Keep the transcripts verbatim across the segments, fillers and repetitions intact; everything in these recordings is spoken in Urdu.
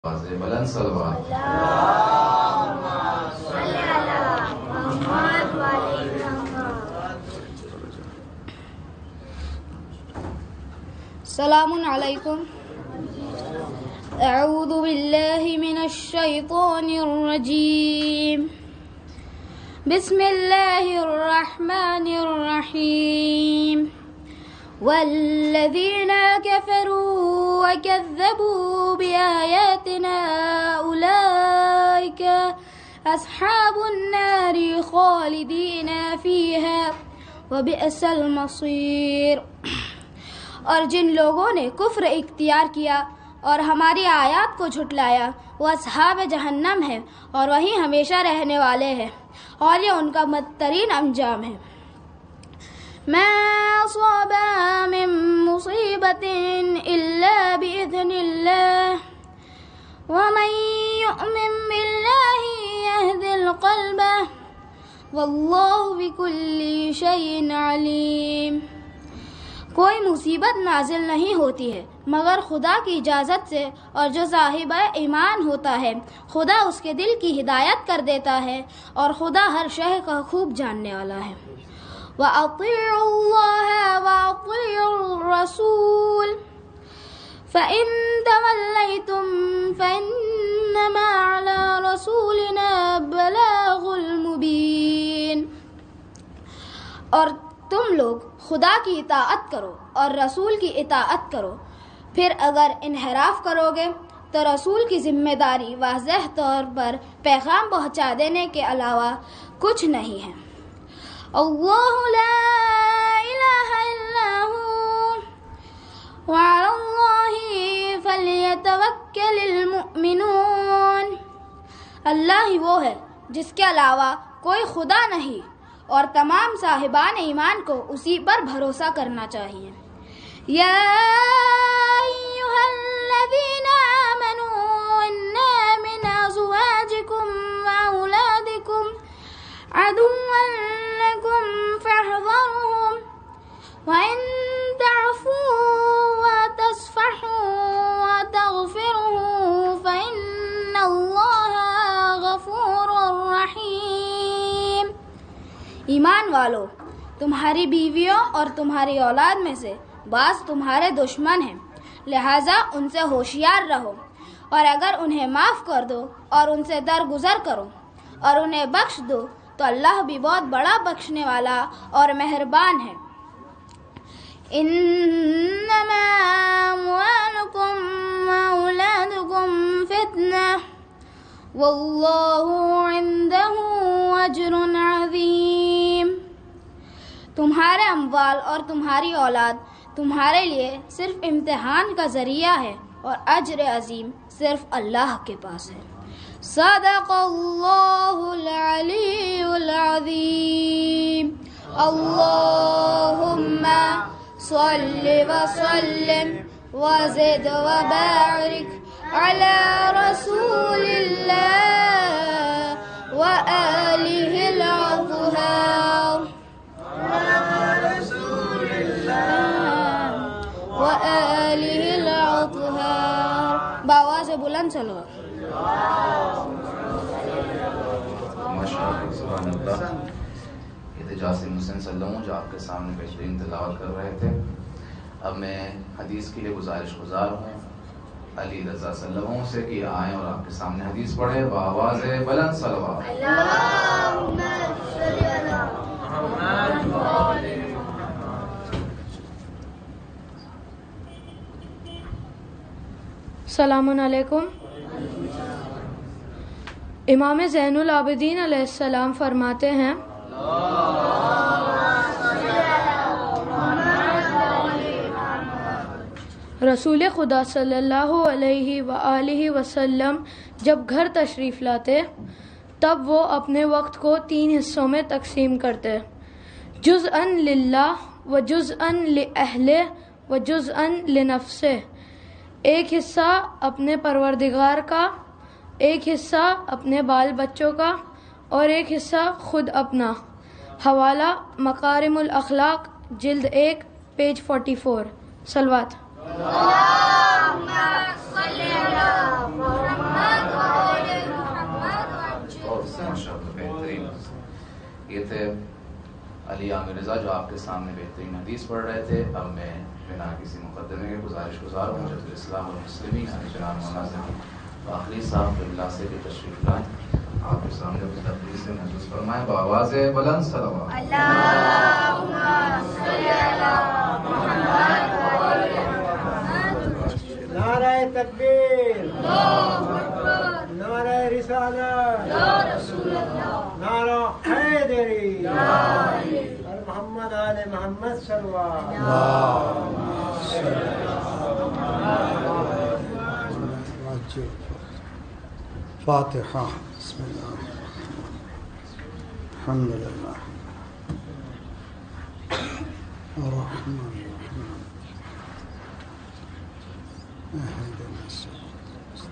بلند صلوات. السلام علیکم. اعوذ باللہ من الشیطان الرجیم. بسم اللہ الرحمن الرحیم. والذین کفروا وکذبوا بآیاتنا اولئک اصحاب النار خالدین فیہا وبئس المصیر. اور جن لوگوں نے کفر اختیار کیا اور ہماری آیات کو جھٹلایا وہ اصحاب جہنم ہے اور وہیں ہمیشہ رہنے والے ہیں، اور یہ ان کا بدترین انجام ہے. ما اصاب من مصیبت الا باذن اللہ ومن یؤمن باللہ یہد القلب واللہ بکل شیء علیم. کوئی مصیبت نازل نہیں ہوتی ہے مگر خدا کی اجازت سے، اور جو صاحب ایمان ہوتا ہے خدا اس کے دل کی ہدایت کر دیتا ہے، اور خدا ہر شے کا خوب جاننے والا ہے. وَأَطِيعُوا اللَّهَ وَأَطِيعُوا الرَّسُولَ فَإِن تَوَلَّيْتُمْ فَإِنَّمَا عَلَى رَسُولِنَا الْبَلَاغُ الْمُبِينُ. اور تم لوگ خدا کی اطاعت کرو اور رسول کی اطاعت کرو، پھر اگر انحراف کرو گے تو رسول کی ذمہ داری واضح طور پر پیغام پہنچا دینے کے علاوہ کچھ نہیں ہے. اللہ لا الہ الا ہو وعلی اللہ فلیتوکل المؤمنون. اللہ ہی وہ ہے جس کے علاوہ کوئی خدا نہیں، اور تمام صاحبان ایمان کو اسی پر بھروسہ کرنا چاہیے. یا ایھا الذین آمنوا ان من ازواجکم واولادکم عدوا لکم فاحذروہم وان تعفوا وتصفحوا وتغفروا فإن اللہ غفور رحیم. ایمان والو، تمہاری بیویوں اور تمہاری اولاد میں سے بعض تمہارے دشمن ہیں، لہٰذا ان سے ہوشیار رہو، اور اگر انہیں معاف کر دو اور ان سے درگزر کرو اور انہیں بخش دو تو اللہ بھی بہت بڑا بخشنے والا اور مہربان ہے. انما اموالکم واولادکم فتنہ واللہ عندہ اجر عظیم. تمہارے اموال اور تمہاری اولاد تمہارے لیے صرف امتحان کا ذریعہ ہے، اور اجر عظیم صرف اللہ کے پاس ہے. صدق اللہ العلی العظیم. اللہم صل وسلم وزد وبارک علی رسول اللہ وآلہ الأطہار وآلہ الأطہار. بآواز بلند چلو. ماشاءاللہ، سبحان اللہ. احتجاج محسن صلی اللہ علیہ وسلم جو آپ کے سامنے بہترین تلاوت کر رہے تھے. اب میں حدیث کے لیے گزارش گزار ہوں علی رضا صلی اللہ علیہ وسلم سے کہ آئیں اور آپ کے سامنے حدیث پڑھیں بآواز بلند صلوات. اللہم صل علی محمد وآلہ محمد. السلام علیکم. امام زین العابدین علیہ السلام فرماتے ہیں رسول خدا صلی اللہ علیہ وآلہ وسلم جب گھر تشریف لاتے تب وہ اپنے وقت کو تین حصوں میں تقسیم کرتے: جزءاً للہ و جزءاً لأہلہ و جزءاً لنفسہ. ایک حصہ اپنے پروردگار کا، ایک حصہ اپنے بال بچوں کا، اور ایک حصہ خود اپنا. حوالہ مکارم الاخلاق جلد ایک پیج فورٹی فور. صلوات. اور اس سے ماشاءاللہ بہترین یہ تھے علی عامر رضا جو آپ کے سامنے بہترین حدیث پڑھ رہے تھے. اب میں بنا کسی مقدمے کے گزارش گزار ہوں جب اسلام المسلمین جناب مولانا آخری صاحب اللہ سے بھی تشریف لائیں. آپ کے سامنے اپنی تقریر سے محسوس فرمائیں بآواز بلند صلوات. نعرہ تکبیر، نعرہ رسالت، نعرہ حیدری، اور محمد آل محمد صلی اللہ. فاتحہ. بسم اللہ الحمد للہ الرحمن الرحیم اهدنا الصراط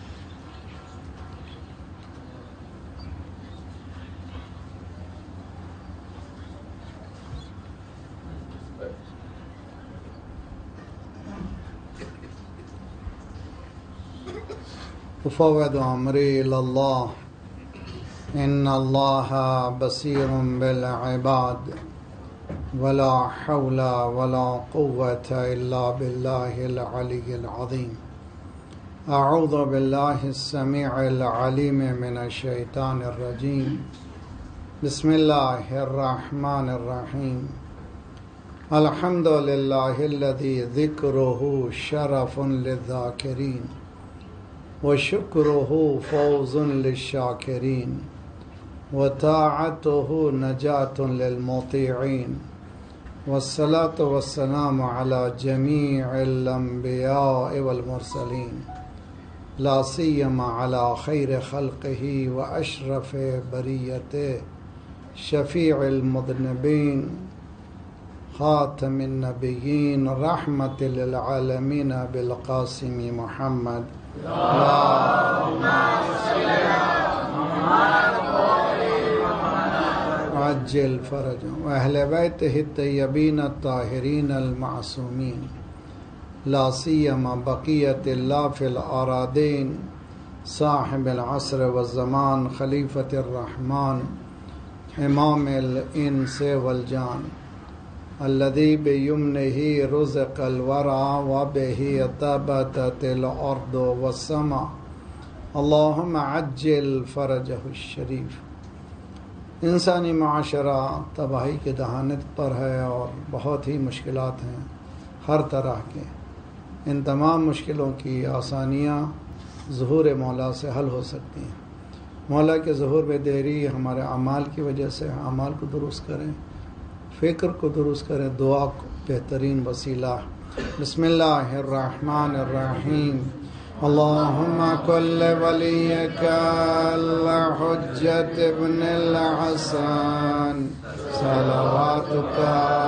أفوض أمري إلى الله إن الله بصير بالعباد ولا حول ولا قوة إلا بالله العلي العظيم. أعوذ بالله السميع العليم من الشيطان الرجيم. بسم الله الرحمن الرحيم. الحمد لله الذي ذكره شرف للذاكرين وشكره فوز للشاكرين وطاعته نجاة للمطيعين والصلاة والسلام على جميع الأنبياء والمرسلين لا سيما على خير خلقه وأشرف بريته شفيع المذنبين خاتم النبيين رحمة للعالمين بالقاسم محمد. عجل فرجهم وأهل بيته الطيبين الطاهرين المعصومين لا سيما بقية الله في الأراضين صاحب العصر والزمان خليفة الرحمن إمام الإنس والجان الذي بيمنه رزق الورى وبه ثبتت الأرض والسماء اللهم عجل فرجه الشريف. انسانی معاشرہ تباہی کے دہانت پر ہے اور بہت ہی مشکلات ہیں ہر طرح کے. ان تمام مشکلوں کی آسانیاں ظہور مولا سے حل ہو سکتی ہیں. مولا کے ظہور میں دیری ہمارے اعمال کی وجہ سے. اعمال کو درست کریں، فکر کو درست کریں، دعا کو بہترین وسیلہ. بسم اللہ الرحمن الرحیم. اللهم كل وليك الحجة ابن الحسن صلواتك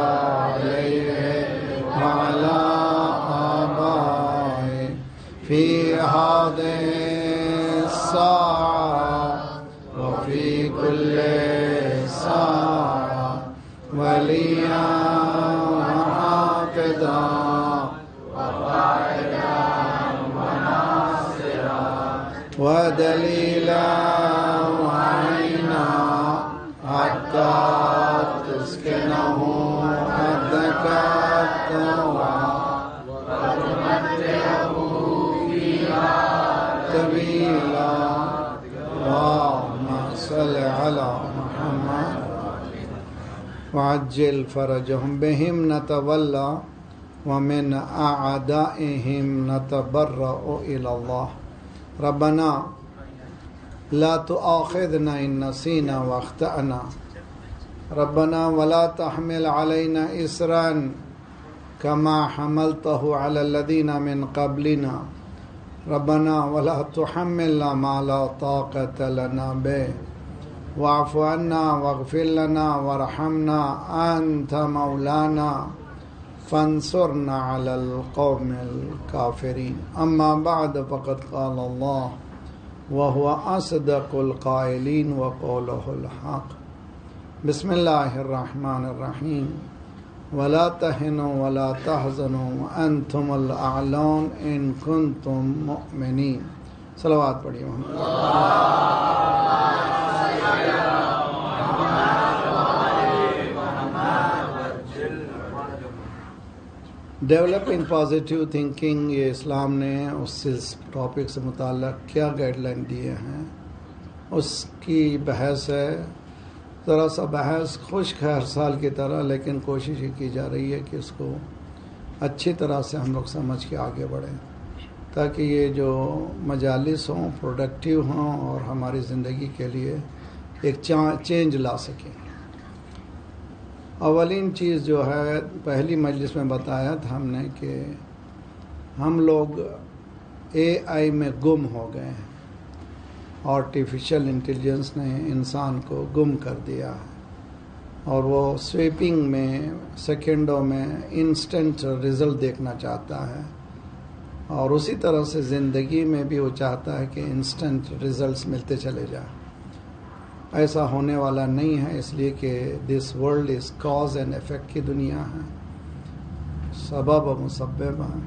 عليه وعلى آبائه في هذه الساعة وفي كل ساعة وليا وحافظا وقائدا ودليلا وعينا حتى تسكنه أرضك الطوعا وتمتعه فيها طويلا. اللهم صل على محمد وعجل فرجهم. بهم نتولى ومن أعدائهم نتبرأ إلى الله. ربنا لا تؤاخذنا إن نسينا واخطأنا ربنا ولا تحمل علينا إصرا كما حملته على الذين من قبلنا ربنا ولا تحملنا ما لا طاقة لنا به واعف عنا واغفر لنا وارحمنا أنت مولانا فانصرنا على القوم الكافرين. أما بعد فقد قال الله وهو أصدق القائلين وقوله الحق. بسم الله الرحمن الرحيم. ولا تهنوا ولا تحزنوا وانتم الاعلون ان کنتم مؤمنین. صلوات پڑھیے محمد. ڈیولپنگ پازیٹیو تھنکنگ، یہ اسلام نے اس ٹاپک سے متعلق کیا گائیڈ لائن دیے ہیں اس کی بحث ہے. ذرا سا بحث خشک ہے ہر سال کی طرح، لیکن کوشش یہ کی جا رہی ہے کہ اس کو اچھی طرح سے ہم لوگ سمجھ کے آگے بڑھیں تاکہ یہ جو مجالس ہوں پروڈکٹیو ہوں اور ہماری زندگی کے لیے ایک چینج لا سکیں. اولین چیز جو ہے پہلی مجلس میں بتایا تھا ہم نے کہ ہم لوگ اے آئی میں گم ہو گئے ہیں. آرٹیفیشل انٹیلیجنس نے انسان کو گم کر دیا ہے اور وہ سویپنگ میں سیکنڈوں میں انسٹنٹ رزلٹ دیکھنا چاہتا ہے، اور اسی طرح سے زندگی میں بھی وہ چاہتا ہے کہ انسٹنٹ رزلٹس ملتے چلے جائیں. ایسا ہونے والا نہیں ہے، اس لیے کہ this world is cause and effect کی دنیا ہے، سبب و مسبب ہے،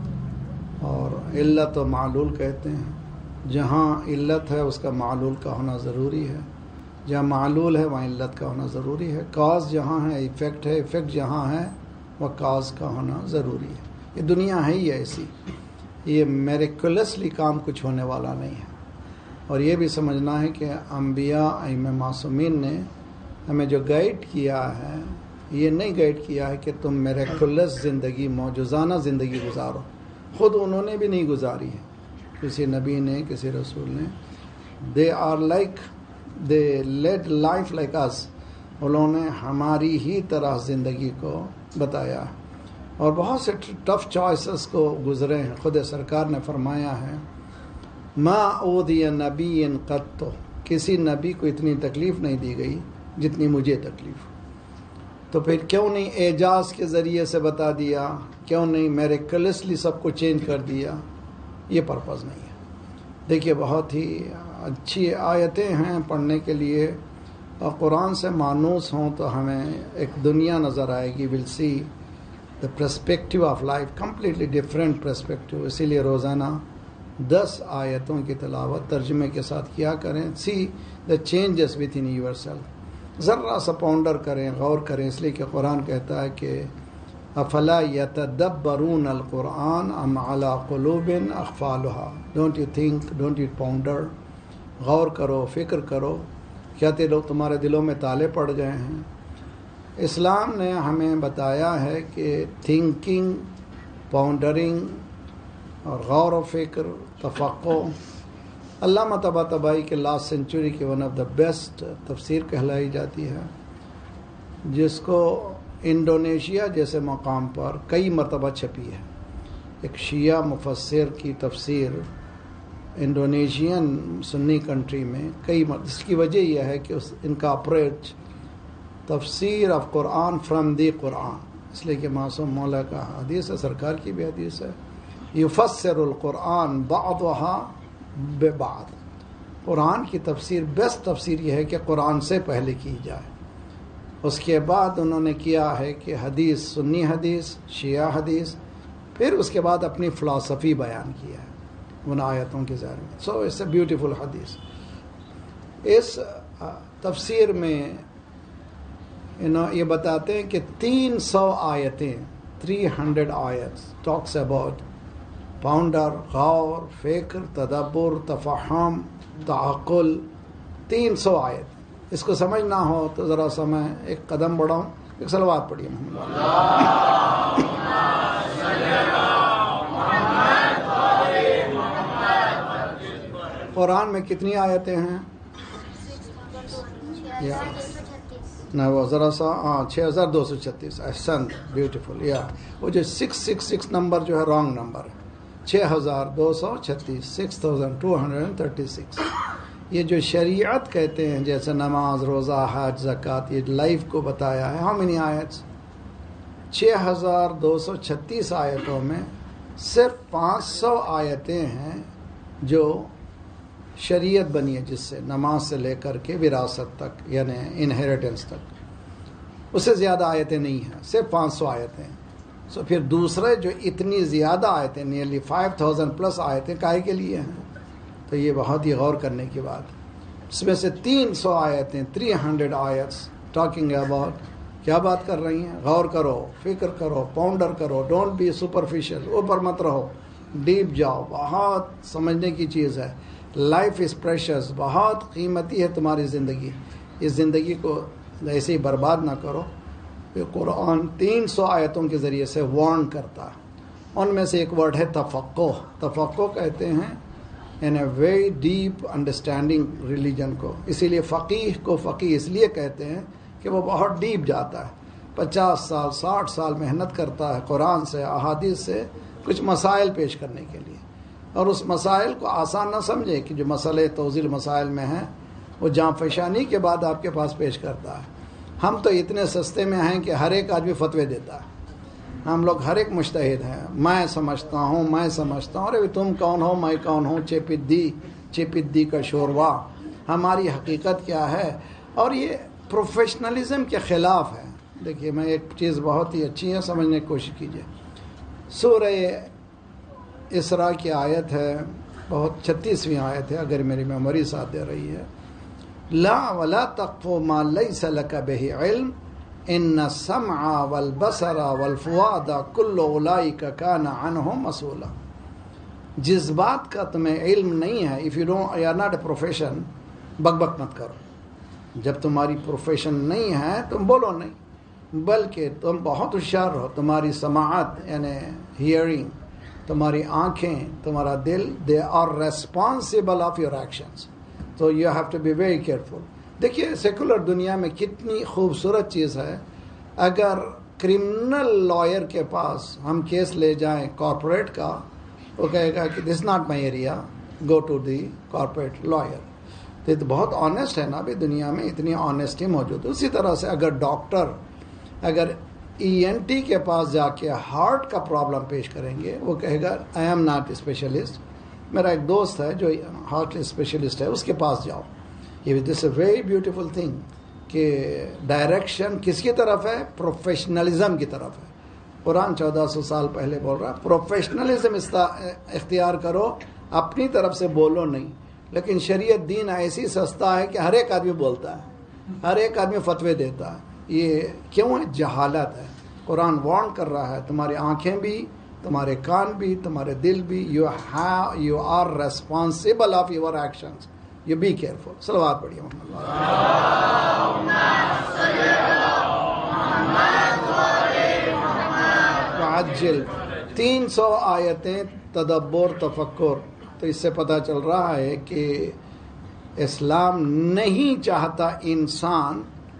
اور علت و معلول کہتے ہیں. جہاں علت ہے اس کا معلول کا ہونا ضروری ہے، جہاں معلول ہے وہاں علت کا ہونا ضروری ہے. کاز جہاں ہے ایفیکٹ ہے، ایفیکٹ جہاں ہے وہ کاز کا ہونا ضروری ہے. یہ دنیا ہے ہی ایسی، یہ میریکولسلی کام کچھ ہونے والا نہیں ہے. اور یہ بھی سمجھنا ہے کہ انبیاء ائمہ معصومین نے ہمیں جو گائیڈ کیا ہے یہ نہیں گائیڈ کیا ہے کہ تم میریکولس زندگی معجزانہ زندگی گزارو. خود انہوں نے بھی نہیں گزاری ہے، کسی نبی نے کسی رسول نے. They are like they lead life like us, انہوں نے ہماری ہی طرح زندگی کو بتایا اور بہت سے ٹف چوائسز کو گزرے ہیں. خود سرکار نے فرمایا ہے ما اوذی نبی قط، کسی نبی کو اتنی تکلیف نہیں دی گئی جتنی مجھے تکلیف. تو پھر کیوں نہیں اعجاز کے ذریعے سے بتا دیا، کیوں نہیں میریکلسلی سب کو چینج کر دیا؟ یہ پرپز نہیں ہے. دیکھیے بہت ہی اچھی آیتیں ہیں پڑھنے کے لیے، اور قرآن سے مانوس ہوں تو ہمیں ایک دنیا نظر آئے گی. Will see the perspective of life, completely different perspective. اسی لیے روزانہ دس آیتوں کی تلاوت ترجمے کے ساتھ کیا کریں. See the changes within yourself, ذرا سا پونڈر کریں، غور کریں، اس لیے کہ قرآن کہتا ہے کہ افلا یتدبرون القرآن ام علی قلوب اقفالها. Don't you think, don't you ponder, غور کرو، فکر کرو، کیا لوگ تمہارے دلوں میں تالے پڑ گئے ہیں. اسلام نے ہمیں بتایا ہے کہ تھنکنگ، پونڈرنگ اور غور و فکر، تفقع، علامہ طباطبائی کے لاسٹ سینچری کی ون آف دا بیسٹ تفسیر کہلائی جاتی ہے، جس کو انڈونیشیا جیسے مقام پر کئی مرتبہ چھپی ہے. ایک شیعہ مفسر کی تفسیر انڈونیشین سنی کنٹری میں کئی مرتبہ. اس کی وجہ یہ ہے کہ اس ان کا اپروچ تفسیر آف قرآن فرام دی قرآن، اس لیے کہ معصوم مولا کا حدیث ہے، سرکار کی بھی حدیث ہے، یفسر القرآن بعضها ببعض. قرآن کی تفسیر بیسٹ تفسیر یہ ہے کہ قرآن سے پہلے کی جائے. اس کے بعد انہوں نے کیا ہے کہ حدیث، سنی حدیث، شیعہ حدیث، پھر اس کے بعد اپنی فلسفی بیان کیا ہے ان آیتوں کے ذریعے میں. سو اٹس اے بیوٹیفل حدیث. اس تفسیر میں یہ بتاتے ہیں کہ تین سو آیتیں، تھری ہنڈریڈ آیتس ٹاکس اباؤٹ پاؤنڈر، غور، فکر، تدبر، تفہم، تعقل. تین سو آیت. اس کو سمجھنا ہو تو ذرا سا میں ایک قدم بڑھاؤں، ایک صلوات پڑھیے محمد. قرآن میں کتنی آیتیں ہیں؟ نہ وہ ذرا سا ہاں چھ ہزار دو سو چھتیس. احسن، بیوٹیفل. یا وہ جو سکس سکس سکس نمبر جو ہے رانگ نمبر ہے. چھ ہزار دو سو چھتیس، six thousand two hundred and thirty six. یہ جو شریعت کہتے ہیں جیسے نماز، روزہ، حج، زکوٰۃ، یہ لائف کو بتایا ہے. How many ayats? چھ ہزار دو سو چھتیس آیتوں میں صرف پانچ سو آیتیں ہیں جو شریعت بنی ہے، جس سے نماز سے لے کر کے وراثت تک، یعنی انہیریٹنس تک. اس سے زیادہ آیتیں نہیں ہیں، صرف پانچ سو آیتیں ہیں. سو پھر دوسرے جو اتنی زیادہ آیتیں، نیئرلی فائیو تھاؤزینڈ پلس آیتیں کائے کے لیے ہیں؟ تو یہ بہت ہی غور کرنے کی بات ہے. اس میں سے تین سو آیتیں، three hundred ayats talking about کیا بات کر رہی ہیں؟ غور کرو، فکر کرو، پاؤنڈر کرو. ڈونٹ بی سپرفیشل، اوپر مت رہو، ڈیپ جاؤ. بہت سمجھنے کی چیز ہے. لائف از پریشس، بہت قیمتی ہے تمہاری زندگی. اس زندگی کو ایسے ہی برباد نہ کرو. قرآن تین سو آیتوں کے ذریعے سے وارن کرتا ہے. ان میں سے ایک ورڈ ہے تفقہ. تفقہ کہتے ہیں in a very deep understanding religion کو. اسی لیے فقیہ کو فقیہ اس لیے کہتے ہیں کہ وہ بہت ڈیپ جاتا ہے. پچاس سال ساٹھ سال محنت کرتا ہے قرآن سے احادیث سے کچھ مسائل پیش کرنے کے لیے، اور اس مسائل کو آسان نہ سمجھے کہ جو مسئلے توضیح مسائل میں ہیں وہ جاں فشانی کے بعد آپ کے پاس پیش کرتا ہے. ہم تو اتنے سستے میں ہیں کہ ہر ایک آدمی فتوے دیتا ہے. ہم لوگ ہر ایک مجتہد ہیں. میں سمجھتا ہوں میں سمجھتا ہوں ارے تم کون ہو میں کون ہوں، چپدی چپدی کا شوروا. ہماری حقیقت کیا ہے؟ اور یہ پروفیشنلزم کے خلاف ہے. دیکھیے میں ایک چیز بہت ہی اچھی ہے، سمجھنے کی کوشش کیجیے. سورہ اسراء کی آیت ہے، بہت چھتیسویں آیت ہے اگر میری میموری ساتھ دے رہی ہے. لا ولا تقف ما ليس لك به علم ان السمع والبصر والفؤاد كل اولئك كان عنه مسؤولا. جس بات کا تمہیں علم نہیں ہے، if you don't you are not a profession، بک بک مت کرو. جب تمہاری پروفیشن نہیں ہے تم بولو نہیں، بلکہ تم بہت ہوشیار رہو. تمہاری سماعت یعنی ہیئرنگ، تمہاری آنکھیں، تمہارا دل، they are responsible of your actions. تو you have to be very careful. دیکھیے سیکولر دنیا میں کتنی خوبصورت چیز ہے. اگر کرمنل لائر کے پاس ہم کیس لے جائیں کارپوریٹ کا، وہ کہے گا کہ this not my area, go to the corporate lawyer. تو بہت آنیسٹ ہے نا ابھی دنیا میں، اتنی آنیسٹی موجود ہے. اسی طرح سے اگر ڈاکٹر اگر ای این ٹی کے پاس جا کے ہارٹ کا پرابلم پیش کریں گے، وہ کہے گا آئی ایم ناٹ اسپیشلسٹ. میرا ایک دوست ہے جو ہارٹ اسپیشلسٹ ہے، اس کے پاس جاؤ. یہ this a very beautiful thing کہ ڈائریکشن کس کی طرف ہے؟ پروفیشنلزم کی طرف ہے. قرآن چودہ سو سال پہلے بول رہا ہے پروفیشنلزم اختیار کرو، اپنی طرف سے بولو نہیں. لیکن شریعت دین ایسی سستا ہے کہ ہر ایک آدمی بولتا ہے، ہر ایک آدمی فتوے دیتا ہے. یہ کیوں ہے؟ جہالت ہے. قرآن وارن کر رہا ہے تمہاری آنکھیں بھی، تمہارے کان بھی، تمہارے دل بھی. You have you are responsible of your actions. You be careful. صلوات پڑھیے محمد. وعجل. تین سو آیتیں تدبر تفکر. تو اس سے پتہ چل رہا ہے کہ اسلام نہیں چاہتا انسان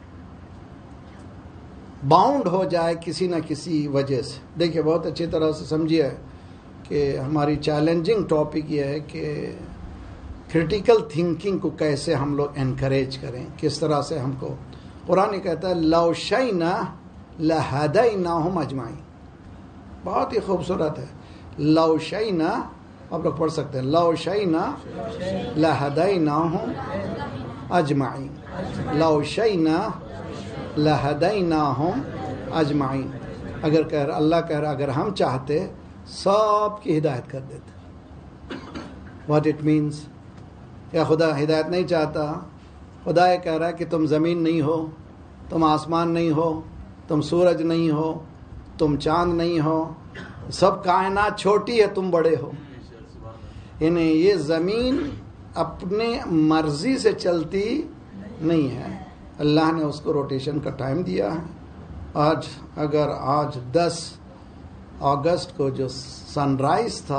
باؤنڈ ہو جائے کسی نہ کسی وجہ سے. دیکھیے بہت اچھی طرح سے سمجھیے کہ ہماری چیلنجنگ ٹاپک یہ ہے کہ کریٹیکل تھنکنگ کو کیسے ہم لوگ انکریج کریں، کس طرح سے ہم کو. قرآن کہتا ہے لو شئنا لہدیناہم اجمعین. بہت ہی خوبصورت ہے. لو شئنا آپ لوگ پڑھ سکتے ہیں، لو شئنا لہدیناہم اجمعین. لو شئنا لہدیناہم اجمعین. اگر کہہ رہا اللہ کہہ رہا اگر ہم چاہتے سب کی ہدایت کر دیتے. What it means? کیا خدا ہدایت نہیں چاہتا؟ خدا یہ کہہ رہا ہے کہ تم زمین نہیں ہو، تم آسمان نہیں ہو، تم سورج نہیں ہو، تم چاند نہیں ہو، سب کائنات چھوٹی ہے، تم بڑے ہو. یعنی یہ زمین اپنے مرضی سے چلتی نہیں ہے، اللہ نے اس کو روٹیشن کا ٹائم دیا ہے. آج اگر آج دس اگست کو جو سن رائز تھا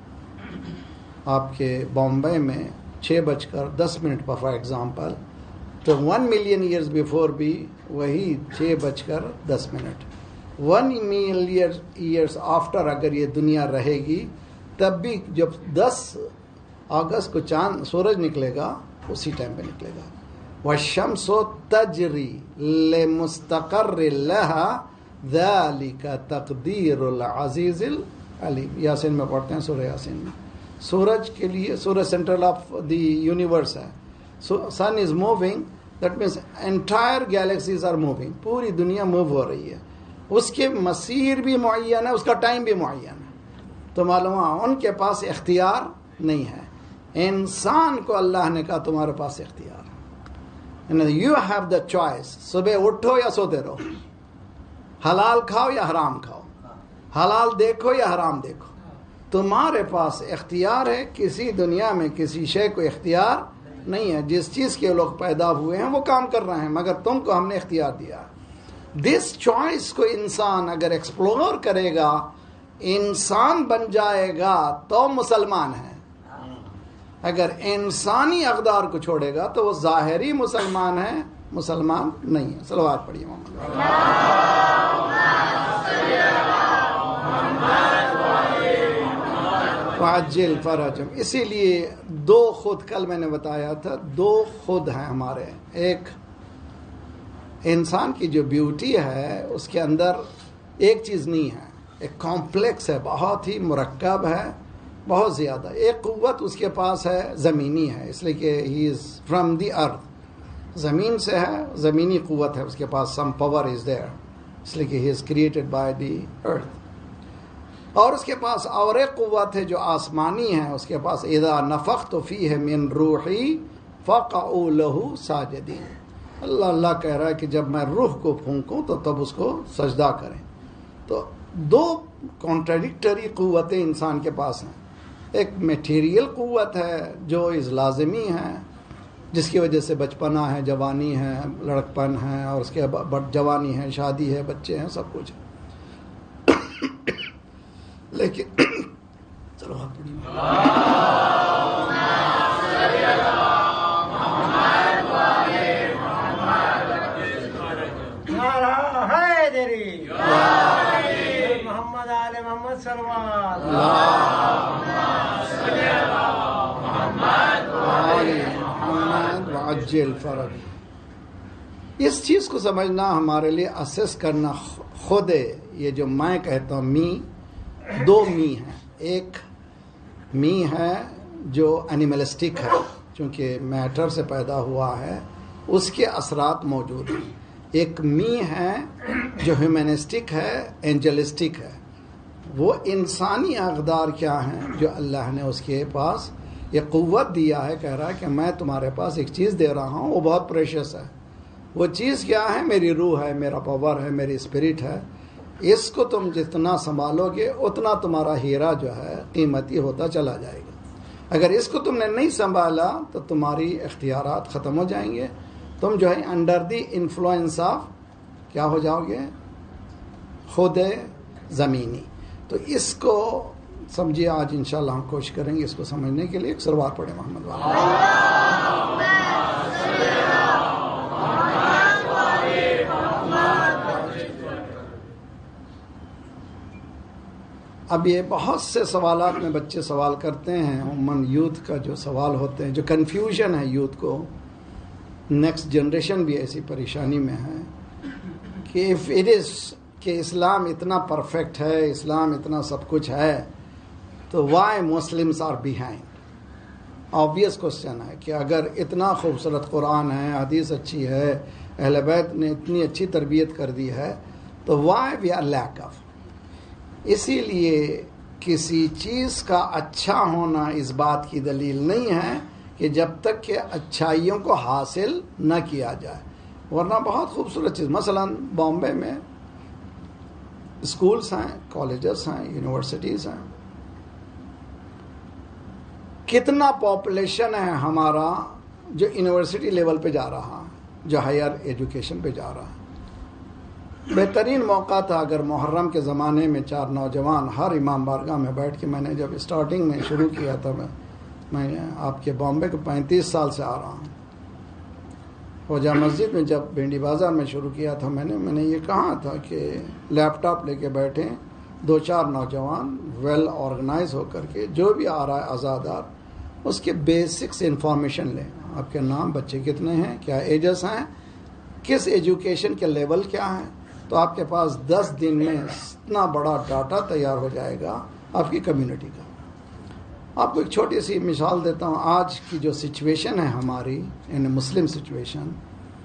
آپ کے بامبے میں چھ بج کر دس منٹ پر فار ایگزامپل، تو ون ملین ایئرز بیفور بھی وہی چھ بج کر دس minute. One million years after اگر یہ دنیا رہے گی تب بھی جب دس اگست کو چاند سورج نکلے گا اسی ٹائم پہ نکلے گا. والشمس تجری لمستقر لها ذلك تقدیر العزیز العلیم. یاسین میں پڑھتے ہیں سورہ یاسین میں. سورج کے لیے سورج سینٹرل آف دی یونیورس ہے. Sun is moving that means entire galaxies are moving. پوری دنیا موو ہو رہی ہے, اس کے مسیر بھی معین ہے, اس کا ٹائم بھی معین ہے. تو معلوم ہوا ان کے پاس اختیار نہیں ہے. انسان کو اللہ نے کہا تمہارے پاس اختیار ہے. You have the choice. صبح اٹھو یا سوتے رہو, حلال کھاؤ یا حرام کھاؤ, حلال دیکھو یا حرام دیکھو. تمہارے پاس اختیار ہے. کسی دنیا میں کسی شے کو اختیار نہیں ہے. جس چیز کے لوگ پیدا ہوئے ہیں وہ کام کر رہے ہیں, مگر تم کو ہم نے اختیار دیا. دس چوائس کو انسان اگر ایکسپلور کرے گا, انسان بن جائے گا تو مسلمان ہے. اگر انسانی اقدار کو چھوڑے گا تو وہ ظاہری مسلمان ہے, مسلمان نہیں ہے. صلوات پڑھیے محمد. وعجل فرجم. اسی لیے دو خود, کل میں نے بتایا تھا دو خود ہیں ہمارے. ایک انسان کی جو بیوٹی ہے اس کے اندر ایک چیز نہیں ہے, ایک کمپلیکس ہے, بہت ہی مرکب ہے, بہت زیادہ. ایک قوت اس کے پاس ہے زمینی ہے, اس لیے کہ ہی از فرام دی ارتھ, زمین سے ہے, زمینی قوت ہے اس کے پاس. سم پاور از دیئر, اس لیے کہ ہی از کریٹڈ بائی دی ارتھ. اور اس کے پاس اور ایک قوت ہے جو آسمانی ہے, اس کے پاس اذا نفخت فیہ من روحی فقعوا لہ ساجدین. اللہ اللہ کہہ رہا ہے کہ جب میں روح کو پھونکوں تو تب اس کو سجدہ کریں. تو دو کانٹراڈکٹری قوتیں انسان کے پاس ہیں. ایک میٹیریل قوت ہے جو اس لازمی ہے, جس کی وجہ سے بچپنا ہے, جوانی ہے, لڑکپن ہے, اور اس کے بعد جوانی ہے, شادی ہے, بچے ہیں, سب کچھ ہے. لیکن چلو محمد آل محمد صلوات. وعجل فرج. اس چیز کو سمجھنا ہمارے لیے اسیس کرنا خود ہے. یہ جو میں کہتا ہوں می, دو می ہیں. ایک می ہے جو اینیملسٹک ہے, چونکہ میٹر سے پیدا ہوا ہے, اس کے اثرات موجود ہیں. ایک می ہے جو ہیومنسٹک ہے, اینجلسٹک ہے. وہ انسانی اقدار کیا ہیں جو اللہ نے اس کے پاس یہ قوت دیا ہے. کہہ رہا ہے کہ میں تمہارے پاس ایک چیز دے رہا ہوں, وہ بہت پریشس ہے. وہ چیز کیا ہے؟ میری روح ہے, میرا پاور ہے, میری اسپرٹ ہے. اس کو تم جتنا سنبھالو گے اتنا تمہارا ہیرا جو ہے قیمتی ہوتا چلا جائے گا. اگر اس کو تم نے نہیں سنبھالا تو تمہاری اختیارات ختم ہو جائیں گے. تم جو ہے انڈر دی انفلوئنس آف کیا ہو جاؤ گے؟ خود زمینی. تو اس کو سمجھیے. آج انشاءاللہ ہم کوشش کریں گے اس کو سمجھنے کے لیے. ایک سروار پڑھیں محمد والا. اب یہ بہت سے سوالات میں بچے سوال کرتے ہیں, عموماً یوتھ کا جو سوال ہوتے ہیں, جو کنفیوژن ہے یوتھ کو. نیکسٹ جنریشن بھی ایسی پریشانی میں ہے کہ اف اٹ از کہ اسلام اتنا پرفیکٹ ہے, اسلام اتنا سب کچھ ہے, تو why Muslims are behind. Obvious question ہے کہ اگر اتنا خوبصورت قرآن ہے, حدیث اچھی ہے, اہل بیت نے اتنی اچھی تربیت کر دی ہے, تو why we are lack of. اسی لیے کسی چیز کا اچھا ہونا اس بات کی دلیل نہیں ہے کہ جب تک کہ اچھائیوں کو حاصل نہ کیا جائے. ورنہ بہت خوبصورت چیز, مثلا بامبے میں اسکولس ہیں, کالجز ہیں, یونیورسٹیز ہیں. کتنا پاپولیشن ہے ہمارا جو یونیورسٹی لیول پہ جا رہا ہے, جو ہائر ایجوکیشن پہ جا رہا ہے. بہترین موقع تھا اگر محرم کے زمانے میں چار نوجوان ہر امام بارگاہ میں بیٹھ کے, میں نے جب اسٹارٹنگ میں شروع کیا تھا, میں میں آپ کے بامبے کو پینتیس سال سے آ رہا ہوں. خوجہ مسجد میں جب بھنڈی بازار میں شروع کیا تھا میں نے میں نے یہ کہا تھا کہ لیپ ٹاپ لے کے بیٹھیں دو چار نوجوان ویل آرگنائز ہو کر کے, جو بھی آ رہا ہے آزادار, اس کے بیسکس انفارمیشن لیں. آپ کے نام, بچے کتنے ہیں, کیا ایجز ہیں, کس ایجوکیشن کے لیول کیا ہے. تو آپ کے پاس دس دن میں اتنا بڑا ڈاٹا تیار ہو جائے گا آپ کی کمیونٹی کا. آپ کو ایک چھوٹی سی مثال دیتا ہوں. آج کی جو سچویشن ہے ہماری ان مسلم سچویشن,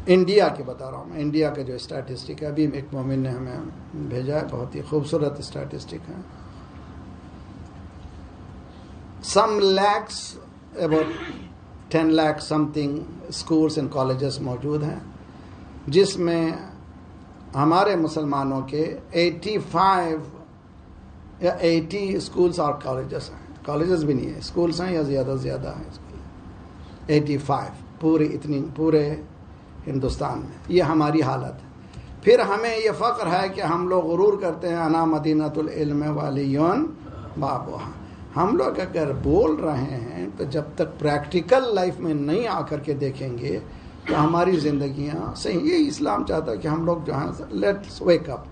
انڈیا کی بتا رہا ہوں میں، انڈیا کا جو اسٹیٹسٹک ہے، ابھی ایک مومن نے ہمیں بھیجا ہے، بہت ہی خوبصورت اسٹیٹسٹک ہے. Some lakhs about ten lakh something schools and colleges موجود ہیں، جس میں ہمارے مسلمانوں کے ایٹی فائیو یا ایٹی اسکولس اور کالجز ہیں. کالجز بھی نہیں ہیں، اسکولس ہیں یا زیادہ سے زیادہ ہیں. ایٹی فائیو پوری اتنی پورے ہندوستان میں. یہ ہماری حالت ہے. پھر ہمیں یہ فخر ہے کہ ہم لوگ غرور کرتے ہیں انا مدینۃ العلم والیون بابوہا. ہم لوگ اگر بول رہے ہیں تو جب تک پریکٹیکل لائف میں نہیں آ کر کے دیکھیں گے تو ہماری زندگیاں صحیح. یہ اسلام چاہتا ہے کہ ہم لوگ جو ہیں لیٹس ویک اپ.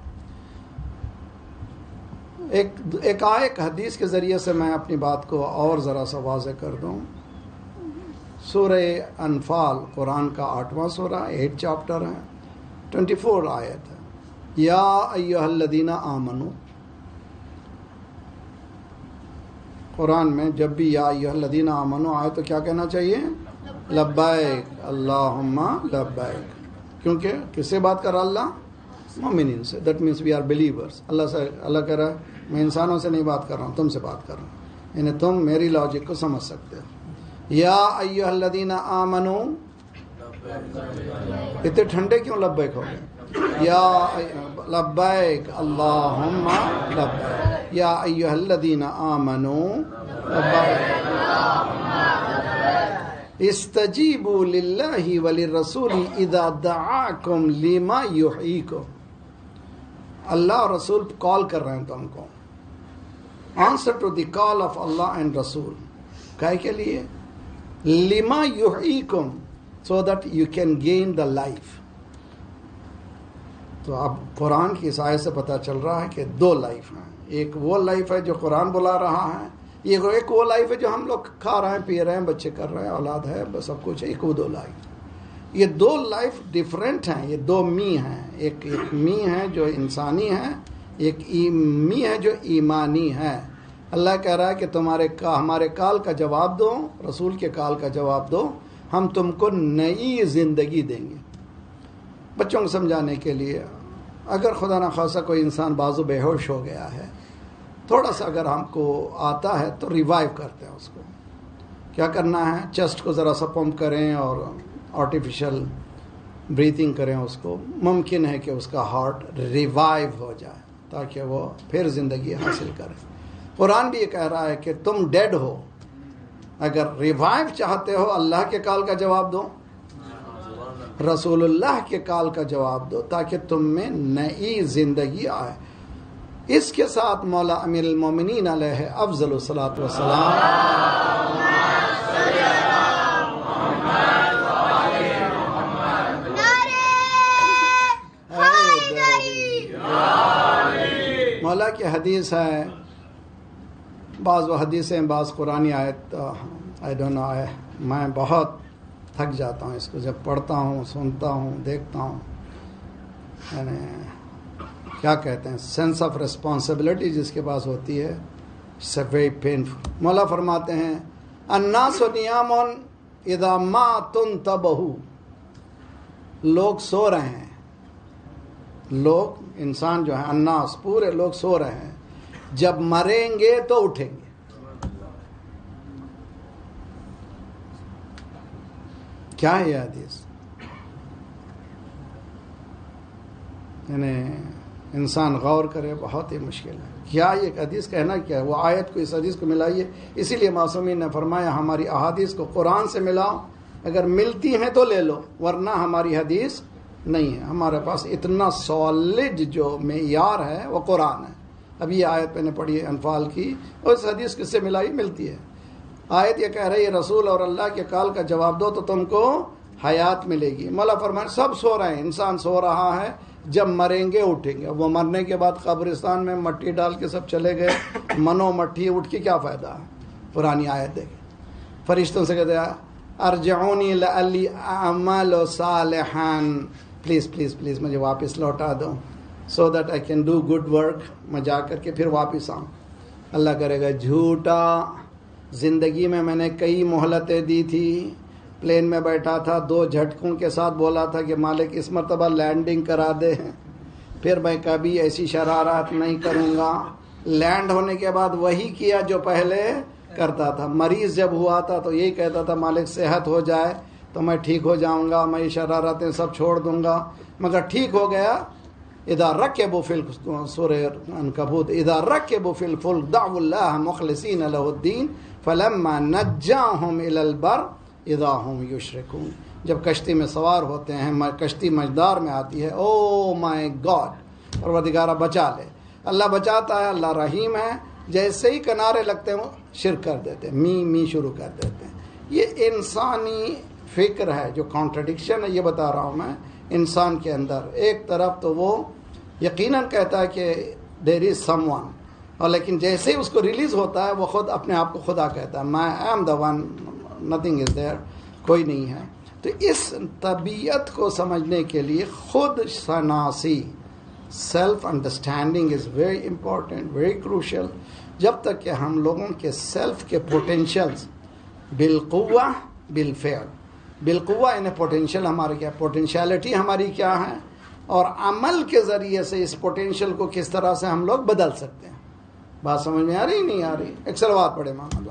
ایک ایک ایک حدیث کے ذریعے سے میں اپنی بات کو اور ذرا سا واضح کر دوں. سورہ انفال قرآن کا آٹھواں سورہ، ایٹ چیپٹر ہے، ٹوینٹی فور آیت ہے. یا ایھا الذین آمنو، قرآن میں جب بھی یا ایھا الذین آمنو آئے تو کیا کہنا چاہیے؟ لبیک اللہم لبیک. کیونکہ کس سے بات کر رہا اللہ؟ مومنین سے. That means we are believers. Allah سے اللہ کہہ رہا ہے میں انسانوں سے نہیں بات کر رہا ہوں، تم سے بات کر رہا ہوں. یعنی تم میری لاجک کو سمجھ سکتے ہو. یا ایھا الذین آمنو، اتنے ٹھنڈے کیوں لبیک ہو گئے؟ یا لبیک اللہم لبیک. یا ایھا الذین آمنو لبیک استجیبوا للہ وللرسول اذا دعاکم لما یحییکم. اللہ اور رسول کال کر رہے ہیں تم کو. Answer to the call of Allah and Rasool. کائے کے لیے؟ لما یحییکم، so that you can gain the life. تو اب قرآن کی اس آیت سے پتہ چل رہا ہے کہ دو لائف ہیں. ایک وہ لائف ہے جو قرآن بلا رہا ہے، یہ ایک وہ لائف ہے جو ہم لوگ کھا رہے ہیں، پی رہے ہیں، بچے کر رہے ہیں، اولاد ہے، بس سب کچھ ہے. ایک وہ دو لائف. یہ دو لائف ڈیفرنٹ ہیں. یہ دو می ہیں. ایک ایک می ہے جو انسانی ہے، ایک می ہے جو ایمانی ہے. اللہ کہہ رہا ہے کہ تمہارے کا ہمارے کال کا جواب دو، رسول کے کال کا جواب دو، ہم تم کو نئی زندگی دیں گے. بچوں کو سمجھانے کے لیے اگر خدا نخواستہ کوئی انسان بازو بے ہوش ہو گیا ہے، تھوڑا سا اگر ہم کو آتا ہے تو ریوائیو کرتے ہیں اس کو. کیا کرنا ہے؟ چیسٹ کو ذرا سا پمپ کریں اور آرٹیفیشل بریتھنگ کریں. اس کو ممکن ہے کہ اس کا ہارٹ ریوائیو ہو جائے تاکہ وہ پھر زندگی حاصل کرے. قرآن بھی یہ کہہ رہا ہے کہ تم ڈیڈ ہو، اگر ریوائیو چاہتے ہو اللہ کے کال کا جواب دو، رسول اللہ کے کال کا جواب دو، تاکہ تم میں نئی زندگی آئے. اس کے ساتھ مولا امیر المومنین علیہ افضل الصلاۃ والسلام مولا کی حدیث ہے. بعض وہ حدیثیں، بعض قرآنی آیت آئی ڈونٹ نو، میں بہت تھک جاتا ہوں اس کو جب پڑھتا ہوں، سنتا ہوں، دیکھتا ہوں. یعنی کیا کہتے ہیں، سینس آف ریسپانسبلٹی جس کے پاس ہوتی ہے، اٹس اے ویری پینفل. مولا فرماتے ہیں الناس نیام اذا ما تنتبہوا. لوگ سو رہے ہیں، لوگ انسان جو ہے الناس پورے لوگ سو رہے ہیں، جب مریں گے تو اٹھیں گے. کیا ہے یہ حدیث؟ یعنی انسان غور کرے، بہت ہی مشکل ہے. کیا یہ حدیث کہنا کیا ہے؟ وہ آیت کو اس حدیث کو ملائیے. اسی لیے معصومین نے فرمایا ہماری احادیث کو قرآن سے ملاؤ، اگر ملتی ہیں تو لے لو، ورنہ ہماری حدیث نہیں ہے. ہمارے پاس اتنا سالڈ جو معیار ہے وہ قرآن ہے. ابھی یہ آیت میں نے پڑھی ہے انفال کی، اور اس حدیث کس سے ملائی؟ ملتی ہے. آیت یہ کہہ رہی ہے رسول اور اللہ کے کال کا جواب دو تو تم کو حیات ملے گی. مولا فرمائے سب سو رہے ہیں، انسان سو رہا ہے، جب مریں گے اٹھیں گے. وہ مرنے کے بعد قبرستان میں مٹی ڈال کے سب چلے گئے، منو مٹی اٹھ کے کیا فائدہ ہے؟ پرانی آیت دیکھیں، فرشتوں سے کہتے ہیں ارجعونی لعلی اعمل صالحا، پلیز پلیز پلیز مجھے واپس لوٹا دو، so that I can do good work. میں جا کر کے پھر واپس آؤں. اللہ کرے گا جھوٹا، زندگی میں میں نے کئی مہلتیں دی تھی، پلین میں بیٹھا تھا، دو جھٹکوں کے ساتھ بولا تھا کہ مالک اس مرتبہ لینڈنگ کرا دے، پھر میں کبھی ایسی شرارت نہیں کروں گا۔ لینڈ ہونے کے بعد وہی کیا جو پہلے کرتا تھا۔ مریض جب ہوا تھا تو یہی کہتا تھا مالک صحت ہو جائے تو میں ٹھیک ہو جاؤں گا، میں یہ شرارتیں سب چھوڑ دوں گا، مگر ٹھیک ہو گیا۔ اذا رکبوا فی سورہ عنکبوت اذا رکبوا فی الفلک دعوا اللہ مخلصین لہ الدین فلما نجاہم الی البر اذا ہم یشرکون۔ جب کشتی میں سوار ہوتے ہیں، کشتی مجدار میں آتی ہے، او مائی گاڈ، پروردگارہ بچا لے، اللہ بچاتا ہے، اللہ رحیم ہے، جیسے ہی کنارے لگتے ہیں وہ شرک کر دیتے ہیں، می می شروع کر دیتے ہیں۔ یہ انسانی فکر ہے جو کانٹرڈکشن ہے، یہ بتا رہا ہوں میں انسان کے اندر۔ ایک طرف تو وہ یقیناً کہتا ہے کہ دیر از سم ون، اور لیکن جیسے ہی اس کو ریلیز ہوتا ہے وہ خود اپنے آپ کو خدا کہتا ہے، میں am the one, nothing is there, کوئی نہیں ہے۔ تو اس طبیعت کو سمجھنے کے لیے خود شناسی، self understanding is very important, very crucial. جب تک کہ ہم لوگوں کے سیلف کے پوٹینشیلز بالقوہ بالفعل، بالقوہ انہیں پوٹینشیل ہمارے کیا، پوٹینشیلٹی ہماری کیا ہے، اور عمل کے ذریعے سے اس پوٹینشیل کو کس طرح سے ہم لوگ بدل سکتے ہیں۔ بات سمجھ میں آ رہی نہیں آ رہی؟ ایک صلوات پڑھے محمد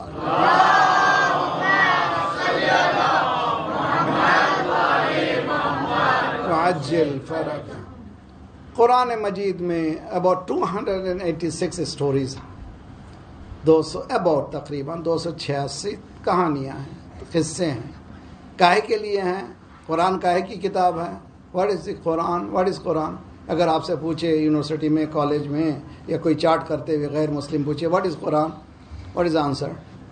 عجل فرج۔ قرآن مجید میں about two hundred and eighty six stories ہیں، دو سو اباؤٹ تقریباً دو سو چھیاسی کہانیاں ہیں، قصے ہیں۔ کاہے کے لیے ہیں؟ قرآن کاہے کی کتاب ہے؟ What is the Quran? What is Quran? اگر آپ سے پوچھے یونیورسٹی میں، کالج میں، یا کوئی چارٹ کرتے ہوئے غیر مسلم پوچھے what is Quran, what is answer?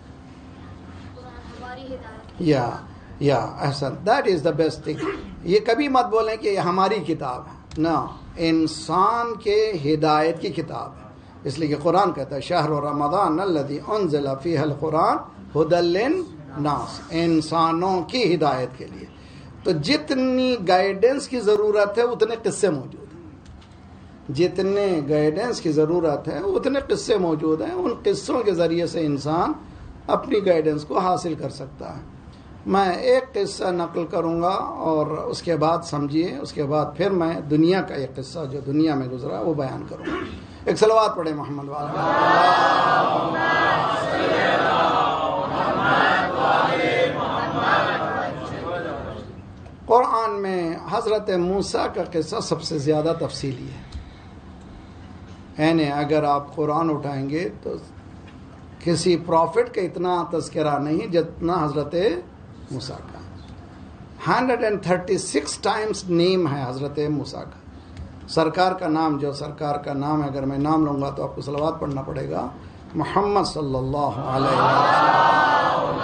یا یا احسن، that is the best thing. یہ کبھی مت بولیں کہ یہ ہماری کتاب ہے، نہ، انسان کے ہدایت کی کتاب ہے۔ اس لیے کہ قرآن کہتا ہے شہر رمضان الذی انزل فیہ القرآن ھدی للناس، انسانوں کی ہدایت کے لیے۔ تو جتنی گائیڈنس کی ضرورت ہے اتنے قصے موجود ہیں، جتنے گائیڈنس کی ضرورت ہے اتنے قصے موجود ہیں۔ ان قصوں کے ذریعے سے انسان اپنی گائیڈنس کو حاصل کر سکتا ہے۔ میں ایک قصہ نقل کروں گا اور اس کے بعد سمجھیے، اس کے بعد پھر میں دنیا کا ایک قصہ جو دنیا میں گزرا وہ بیان کروں گا۔ ایک صلوات پڑھے محمد والا۔ قرآن میں حضرت موسیٰ کا قصہ سب سے زیادہ تفصیلی ہے، یعنی اگر آپ قرآن اٹھائیں گے تو کسی پروفٹ کا اتنا تذکرہ نہیں جتنا حضرت موسیٰ کا۔ Hundred and thirty six times name ہے حضرت موسیٰ کا۔ سرکار کا نام، جو سرکار کا نام ہے، اگر میں نام لوں گا تو آپ کو صلوات پڑھنا پڑے گا، محمد صلی اللہ علیہ وسلم۔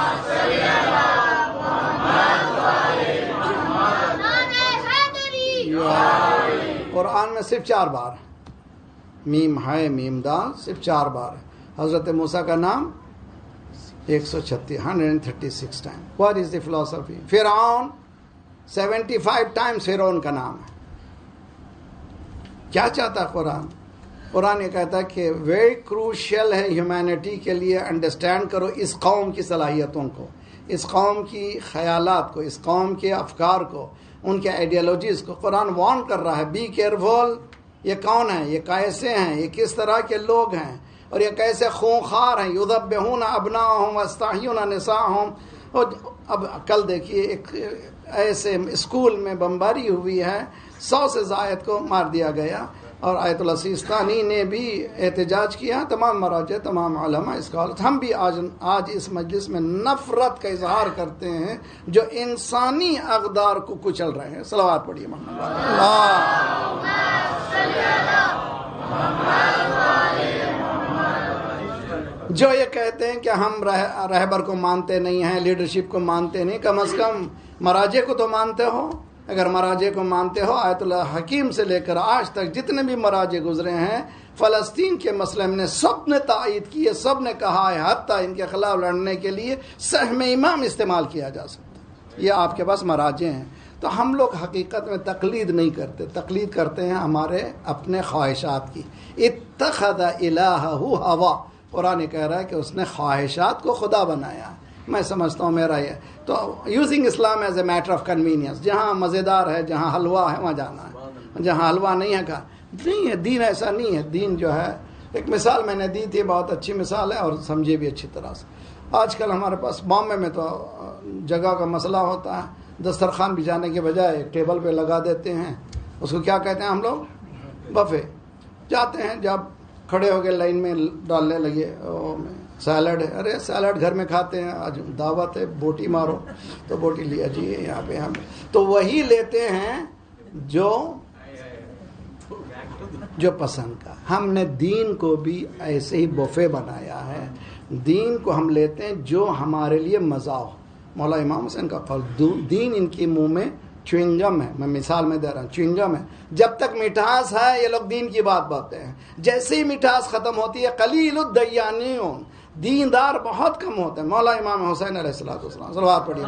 قرآن میں صرف چار بار میم ہے، میم دال صرف چار بار ہے۔ حضرت موسیٰ کا نام ایک سو چھتیس، hundred and thirty six time. What is the philosophy? Firaun seventy five times Firaun کا نام ہے۔ کیا چاہتا ہے قرآن؟ قرآن یہ کہتا ہے کہ ویری کروشل ہے ہیومینٹی کے لیے، انڈرسٹینڈ کرو اس قوم کی صلاحیتوں کو، اس قوم کی خیالات کو، اس قوم کے افکار کو، ان کے آئیڈیالوجیز کو۔ قرآن وارن کر رہا ہے، بی کیئرفل، یہ کون ہیں، یہ کیسے ہیں، یہ کس طرح کے لوگ ہیں، اور یہ کیسے خونخوار ہیں۔ یذبحون ابناءہم ویستحیون نساءہم۔ اور اب کل دیکھیے ایک ایسے اسکول میں بمباری ہوئی ہے، سو سے زائد کو مار دیا گیا، اور آیت اللہ سیستانی نے بھی احتجاج کیا، تمام مراجع، تمام علماء، اسکالرز۔ ہم بھی آج آج اس مجلس میں نفرت کا اظہار کرتے ہیں جو انسانی اقدار کو کچل رہے ہیں۔ صلوات پڑھیے محمد جو یہ کہتے ہیں کہ ہم رہبر کو مانتے نہیں ہیں، لیڈرشپ کو مانتے نہیں، کم از کم مراجع کو تو مانتے ہو۔ اگر مراجع کو مانتے ہو، آیت اللہ حکیم سے لے کر آج تک جتنے بھی مراجع گزرے ہیں فلسطین کے مسئلے میں سب نے تائید کی ہے، سب نے کہا ہے، حتیٰ ان کے خلاف لڑنے کے لیے سہم امام استعمال کیا جا سکتا۔ یہ آپ کے پاس مراجع ہیں۔ تو ہم لوگ حقیقت میں تقلید نہیں کرتے، تقلید کرتے ہیں ہمارے اپنے خواہشات کی۔ اتخذ الہہ ہوا، قرآن کہہ رہا ہے کہ اس نے خواہشات کو خدا بنایا۔ میں سمجھتا ہوں میرا یہ تو using Islam as a matter of convenience. جہاں مزیدار ہے, جہاں حلوہ ہے وہاں جانا ہے, جہاں حلوہ نہیں ہے کہا نہیں ہے. دین ایسا نہیں ہے. دین جو ہے ایک مثال میں نے دی تھی, بہت اچھی مثال ہے اور سمجھے بھی اچھی طرح سے. آج کل ہمارے پاس بامبے میں تو جگہ کا مسئلہ ہوتا ہے, دسترخوان بچھانے کے بجائے ایک ٹیبل پہ لگا دیتے ہیں, اس کو کیا کہتے ہیں ہم لوگ, بفے. جاتے ہیں, جب کھڑے ہو گئے لائن میں ڈالنے لگے سیلڈ ہے, ارے سیلڈ گھر میں کھاتے ہیں, آج دعوت ہے بوٹی مارو, تو بوٹی لیا جی یہاں پہ ہم تو وہی لیتے ہیں جو جو پسند کا. ہم نے دین کو بھی ایسے ہی بفے بنایا ہے. دین کو ہم لیتے ہیں جو ہمارے لیے مزہ ہو. مولا امام حسین کا قول, دین ان کے منہ میں چوئنگم ہے. میں مثال میں دے رہا ہوں, چوئنگم ہے. جب تک مٹھاس ہے یہ لوگ دین کی بات باتیں ہیں, جیسے ہی مٹھاس ختم ہوتی ہے قلیل الدیانیون, دیندار بہت کم ہوتے ہیں. مولا امام حسین علیہ الصلوۃ والسلام صلوات پڑھیے.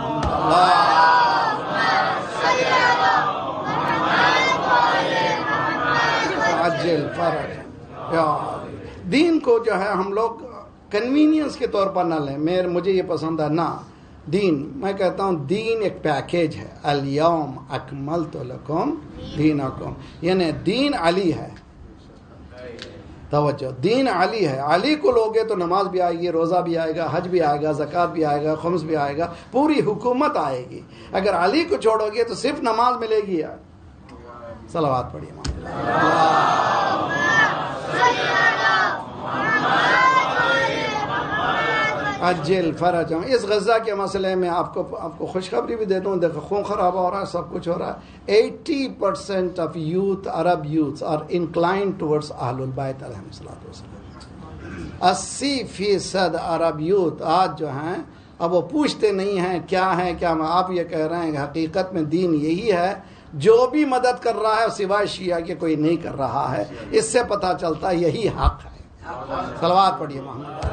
عجل فرج. دین کو جو ہے ہم لوگ کنوینئنس کے طور پر نہ لیں, میرے مجھے یہ پسند ہے نہ. دین میں کہتا ہوں دین ایک پیکیج ہے. الیوم اکملت لکم دینکم, یعنی دین علی ہے. توجہ, دین علی ہے. علی کو لوگے تو نماز بھی آئے گی, روزہ بھی آئے گا, حج بھی آئے گا, زکوٰۃ بھی آئے گا, خمس بھی آئے گا, پوری حکومت آئے گی. اگر علی کو چھوڑو گے تو صرف نماز ملے گی. یار صلوات پڑھیے. اجل فرج. اس غزہ کے مسئلے میں آپ کو آپ کو خوشخبری بھی دے دوں. دیکھو خون خرابہ ہو رہا ہے, سب کچھ ہو رہا ہے. Eighty percent of youth, Arab youth are incline towards Ahl al-Bayt علیہم الصلوۃ والسلام. اسی فیصد عرب یوتھ آج جو ہیں اب وہ پوچھتے نہیں ہیں کیا ہے کیا. آپ یہ کہہ رہے ہیں کہ حقیقت میں دین یہی ہے, جو بھی مدد کر رہا ہے سوائے شیعہ کے کوئی نہیں کر رہا ہے. اس سے پتہ چلتا ہے یہی حق ہے. صلوات پڑھیے محمد.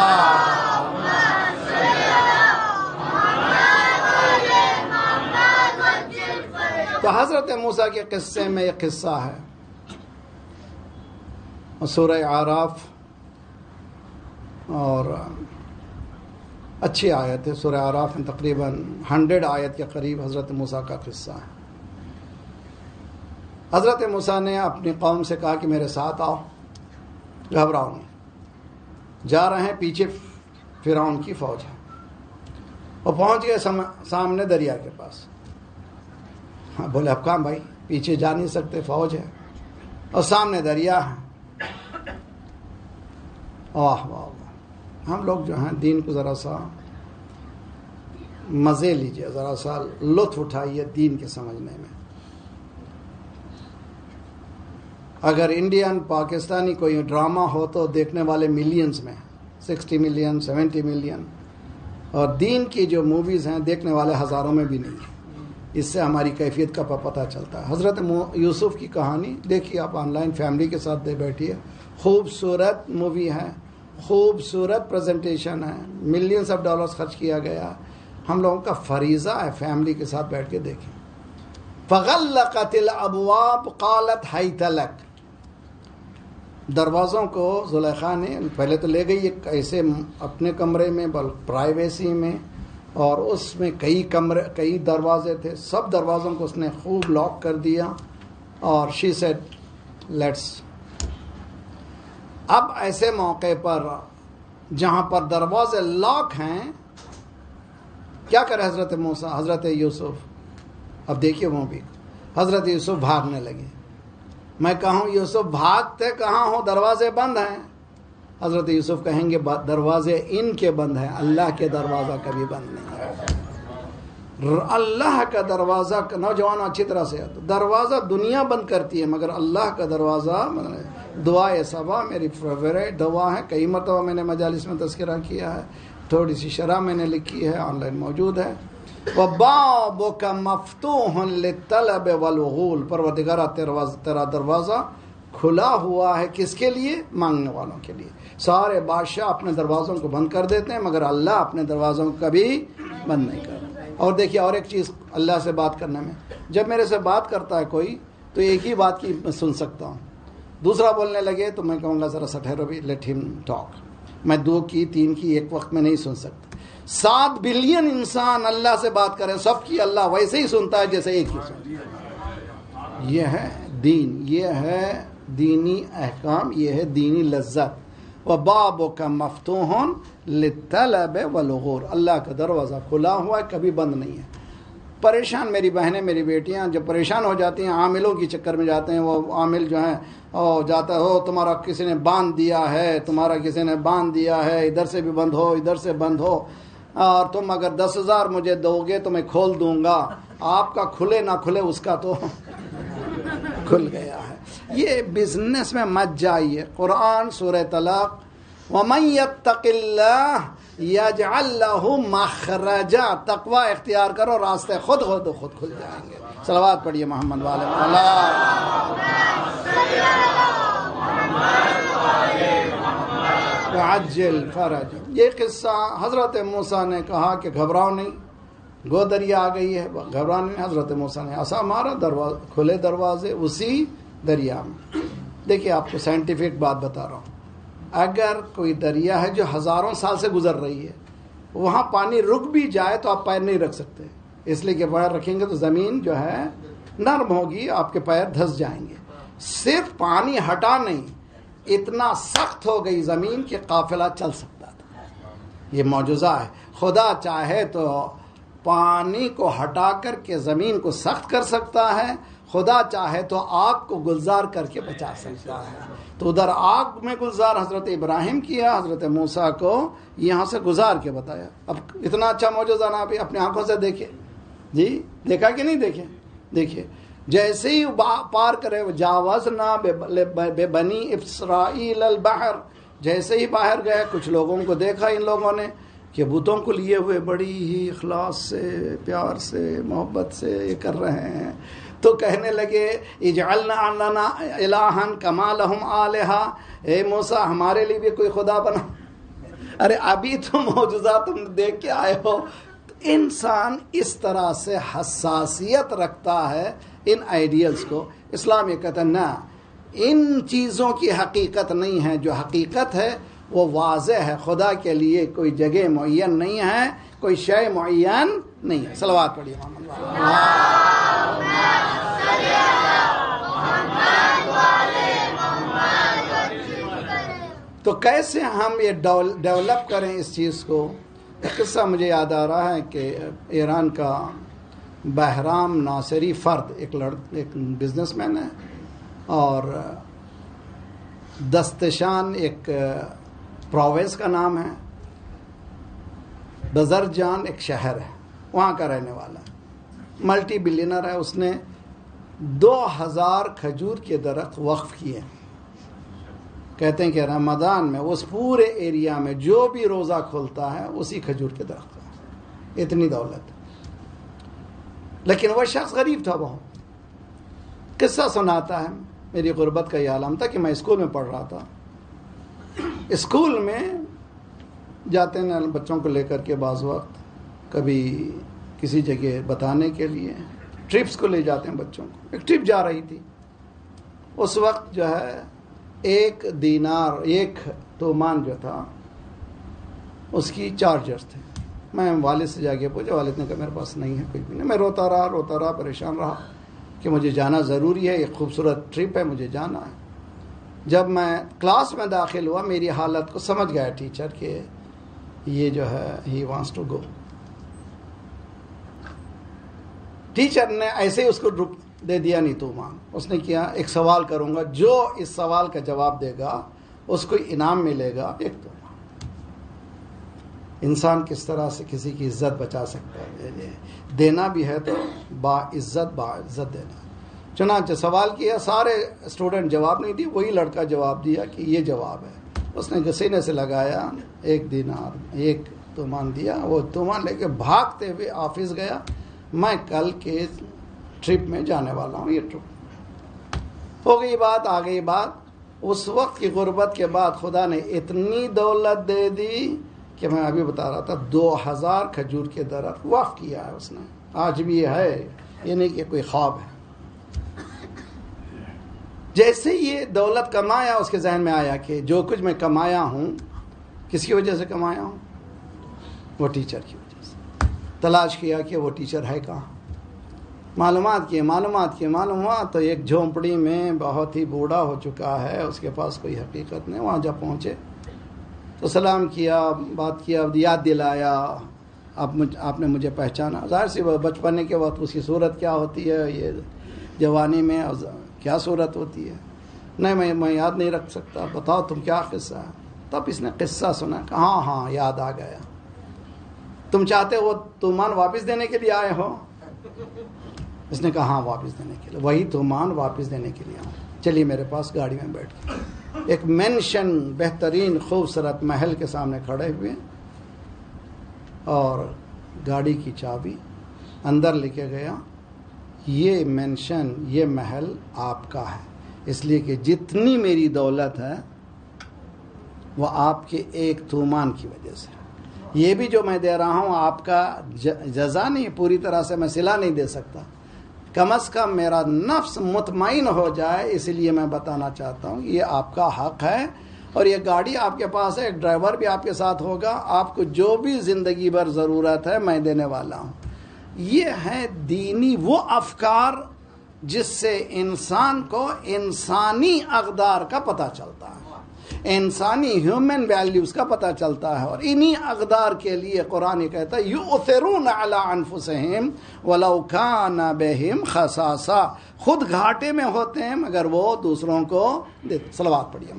تو حضرت موسیٰ کے قصے میں ایک قصہ ہے, سورہ اعراف, اور اچھی آیت ہے. سورہ اعراف میں تقریباً ہنڈریڈ آیت کے قریب حضرت موسیٰ کا قصہ ہے. حضرت موسیٰ نے اپنی قوم سے کہا کہ میرے ساتھ آؤ, گھبراؤ نہیں. جا رہے ہیں, پیچھے فرعون کی فوج ہے. وہ پہنچ گئے سامنے دریا کے پاس. ہاں بولے اب کہاں بھائی, پیچھے جا نہیں سکتے, فوج ہے اور سامنے دریا ہے. واہ واہ, ہم لوگ جو ہیں دین کو ذرا سا مزے لیجئے, ذرا سا لطف اٹھائیے دین کے سمجھنے میں. اگر انڈین پاکستانی کوئی ڈرامہ ہو تو دیکھنے والے ملینز میں, سکسٹی ملین سیونٹی ملین, اور دین کی جو موویز ہیں دیکھنے والے ہزاروں میں بھی نہیں. اس سے ہماری کیفیت کا پتہ چلتا ہے. حضرت یوسف کی کہانی دیکھیے آپ آن لائن, فیملی کے ساتھ دے بیٹھیے. خوبصورت مووی ہے, خوبصورت پریزنٹیشن ہے, ملینز آف ڈالرز خرچ کیا گیا. ہم لوگوں کا فریضہ ہے فیملی کے ساتھ بیٹھ کے دیکھیں. فغلقت الابواب قالت حیت لک. دروازوں کو زلیخا نے پہلے تو لے گئی ایک ایسے اپنے کمرے میں, بل پرائیویسی میں, اور اس میں کئی کمرے کئی دروازے تھے. سب دروازوں کو اس نے خوب لاک کر دیا, اور شی سیڈ لیٹس. اب ایسے موقع پر جہاں پر دروازے لاک ہیں کیا کرے حضرت موسیٰ, حضرت یوسف. اب دیکھیے وہ بھی حضرت یوسف بھاگنے لگے. میں کہوں یوسف بھاگتے کہاں ہو, دروازے بند ہیں. حضرت یوسف کہیں گے دروازے ان کے بند ہیں, اللہ کے دروازہ کبھی بند نہیں ہے. اللہ کا دروازہ, نوجوان اچھی طرح سے, دروازہ دنیا بند کرتی ہے مگر اللہ کا دروازہ. دعائے صبا میری فیوریٹ دعا ہے, کئی مرتبہ میں نے مجالس میں تذکرہ کیا ہے, تھوڑی سی شرح میں نے لکھی ہے, آن لائن موجود ہے. وَبَابُكَ مَفْتُوحٌ لِلطَّلَبِ وَالْوُغُولِ. پروردگارہ تیرا دروازہ کھلا ہوا ہے کس کے لیے, مانگنے والوں کے لیے. سارے بادشاہ اپنے دروازوں کو بند کر دیتے ہیں مگر اللہ اپنے دروازوں کو کبھی بند نہیں کرتا. اور دیکھیے اور ایک چیز اللہ سے بات کرنے میں, جب میرے سے بات کرتا ہے کوئی تو ایک ہی بات کی میں سن سکتا ہوں. دوسرا بولنے لگے تو میں کہوں گا ذرا سا ٹھہرو بھی, لیٹ ہم ٹاک. میں دو کی تین کی ایک وقت میں نہیں سن سکتا. سات بلین انسان اللہ سے بات کریں سب کی اللہ ویسے ہی سنتا ہے جیسے ایک ہی سنتا ہے. یہ ہے دین, یہ ہے دینی احکام, یہ ہے دینی لذت. وَبَابُكَ مَفْتُوحٌ لِلطَّلَبِ وَالْغُورِ, اللہ کا دروازہ کھلا ہوا ہے, کبھی بند نہیں ہے. پریشان میری بہنیں میری بیٹیاں جب پریشان ہو جاتی ہیں عاملوں کی چکر میں جاتے ہیں, وہ عامل جو ہیں او جاتا ہو تمہارا کسی نے باندھ دیا ہے, تمہارا کسی نے باندھ دیا ہے, ادھر سے بھی بند ہو ادھر سے بند ہو, اور تم اگر دس ہزار مجھے دو گے تو میں کھول دوں گا. آپ کا کھلے نہ کھلے اس کا تو کھل گیا ہے. یہ بزنس میں مت جائیے. قرآن سورہ طلاق وَمَن يَتَّقِ اللَّهَ يَجْعَل لَّهُ مَخْرَجًا, تقوی اختیار کرو راستے خود خود خود کھل جائیں گے. صلوات پڑھیے محمد والے وعجل فرج. یہ قصہ حضرت موسیٰ نے کہا کہ گھبراؤ نہیں, گو دریا آ گئی ہے, گھبراؤ نہیں. حضرت موسیٰ نے ایسا مارا, دروازے کھلے دروازے اسی دریا میں. دیکھیے آپ کو سائنٹیفک بات بتا رہا ہوں, اگر کوئی دریا ہے جو ہزاروں سال سے گزر رہی ہے, وہاں پانی رک بھی جائے تو آپ پیر نہیں رکھ سکتے, اس لیے کہ پیر رکھیں گے تو زمین جو ہے نرم ہوگی, آپ کے پیر دھس جائیں گے. صرف پانی ہٹا نہیں, اتنا سخت ہو گئی زمین کہ قافلہ چل سکتا تھا. یہ معجزہ ہے. خدا چاہے تو پانی کو ہٹا کر کے زمین کو سخت کر سکتا ہے, خدا چاہے تو آگ کو گلزار کر کے بچا سکتا ہے. تو ادھر آگ میں گلزار حضرت ابراہیم کیا, حضرت موسیٰ کو یہاں سے گزار کے بتایا. اب اتنا اچھا معجزہ نہ بھی اپنے آنکھوں سے دیکھے. جی دیکھا کہ نہیں دیکھے؟ دیکھیے جیسے ہی پار کرے جاوزنا بے بنی اسرائیل البحر, جیسے ہی باہر گئے کچھ لوگوں کو دیکھا ان لوگوں نے کہ بتوں کو لیے ہوئے بڑی ہی اخلاص سے پیار سے محبت سے یہ کر رہے ہیں, تو کہنے لگے اجعلنا لنا الہا کما لہم آلہا, اے موسیٰ ہمارے لیے بھی کوئی خدا بنا. ارے ابھی تو معجزہ تم دیکھ کے آئے ہو. انسان اس طرح سے حساسیت رکھتا ہے ان آئیڈیلز کو. اسلام یہ کہتا ہے نہ, ان چیزوں کی حقیقت نہیں ہے, جو حقیقت ہے وہ واضح ہے. خدا کے لیے کوئی جگہ معین نہیں ہے, کوئی شے معین نہیں ہے. صلوات پڑھیے محمد. تو کیسے ہم یہ ڈیولپ کریں اس چیز کو؟ ایک قصہ مجھے یاد آ رہا ہے کہ ایران کا بہرام ناصری فرد ایک لڑ ایک بزنس مین ہے, اور دستشان ایک پروونس کا نام ہے, بزرجان ایک شہر ہے, وہاں کا رہنے والا ہے, ملٹی بلینر ہے. اس نے دو ہزار کھجور کے درخت وقف کیے. کہتے ہیں کہ رمضان میں اس پورے ایریا میں جو بھی روزہ کھولتا ہے اسی کھجور کے درخت ہے. اتنی دولت. لیکن وہ شخص غریب تھا بہت. قصہ سناتا ہے, میری غربت کا یہ عالم تھا کہ میں اسکول میں پڑھ رہا تھا. اسکول میں جاتے ہیں بچوں کو لے کر کے, بعض وقت کبھی کسی جگہ بتانے کے لیے ٹرپس کو لے جاتے ہیں بچوں کو. ایک ٹرپ جا رہی تھی, اس وقت جو ہے ایک دینار ایک تومان جو تھا اس کی چارجرز تھے. میں والد سے جا کے پوچھا, والد نے کہا میرے پاس نہیں ہے کچھ بھی نہیں. میں روتا رہا روتا رہا پریشان رہا کہ مجھے جانا ضروری ہے, ایک خوبصورت ٹرپ ہے, مجھے جانا ہے. جب میں کلاس میں داخل ہوا میری حالت کو سمجھ گیا ٹیچر کہ یہ جو ہے he wants to go. Teacher نے ایسے ہی اس کو رک دے دیا نہیں تو مان. اس نے کیا ایک سوال کروں گا, جو اس سوال کا جواب دے گا اس کو انعام ملے گا ایک تو. انسان کس طرح سے کسی کی عزت بچا سکتا ہے, دینا بھی ہے تو با عزت با عزت دینا. چنانچہ سوال کیا, سارے اسٹوڈنٹ جواب نہیں دیے, وہی لڑکا جواب دیا کہ یہ جواب ہے. اس نے سینے سے لگایا, ایک دینار ایک تومان دیا, وہ تومان لے کے بھاگتے ہوئے آفس گیا. میں کل کے ٹرپ میں جانے والا ہوں, یہ ٹرپ ہو گئی. بات آ گئی بات, اس وقت کی غربت کے بعد خدا نے اتنی دولت دے دی کہ میں ابھی بتا رہا تھا دو ہزار کھجور کے درخت وقف کیا ہے اس نے. آج بھی یہ ہے, یہ نہیں کہ کوئی خواب ہے. جیسے یہ دولت کمایا اس کے ذہن میں آیا کہ جو کچھ میں کمایا ہوں کس کی وجہ سے کمایا ہوں؟ وہ ٹیچر کی وجہ سے تلاش کیا کہ وہ ٹیچر ہے کہاں، معلومات کی معلومات کی معلومات تو ایک جھونپڑی میں بہت ہی بوڑھا ہو چکا ہے، اس کے پاس کوئی حقیقت نہیں. وہاں جب پہنچے تو سلام کیا، بات کیا، یاد دلایا، آپ مجھ آپ نے مجھے پہچانا. ظاہر سی بچپنے کے وقت اس کی صورت کیا ہوتی ہے، یہ جوانی میں کیا صورت ہوتی ہے، نہیں میں میں یاد نہیں رکھ سکتا، بتاؤ تم کیا قصہ ہے. تب اس نے قصہ سنا کہ ہاں ہاں یاد آ گیا، تم چاہتے ہو تومان واپس دینے کے لیے آئے ہو؟ اس نے کہا ہاں واپس دینے کے لیے، وہی تومان واپس دینے کے لیے آؤں. چلیے میرے پاس گاڑی میں بیٹھ کے ایک مینشن بہترین خوبصورت محل کے سامنے کھڑے ہوئے اور گاڑی کی چابی اندر لے کے گیا. یہ مینشن یہ محل آپ کا ہے، اس لیے کہ جتنی میری دولت ہے وہ آپ کے ایک تومان کی وجہ سے. یہ بھی جو میں دے رہا ہوں آپ کا جزا نہیں، پوری طرح سے میں صلہ نہیں دے سکتا، کم از کم میرا نفس مطمئن ہو جائے، اس لیے میں بتانا چاہتا ہوں یہ آپ کا حق ہے. اور یہ گاڑی آپ کے پاس ہے، ایک ڈرائیور بھی آپ کے ساتھ ہوگا، آپ کو جو بھی زندگی بھر ضرورت ہے میں دینے والا ہوں. یہ ہے دینی وہ افکار جس سے انسان کو انسانی اقدار کا پتہ چلتا ہے، انسانی ہیومن ویلیوز کا پتہ چلتا ہے. اور انہی اقدار کے لیے قرآن کہتا ہے یؤثرون علی انفسہم ولو کان بہم خصاصہ، خود گھاٹے میں ہوتے ہیں مگر وہ دوسروں کو دیتے. صلوات پڑھیے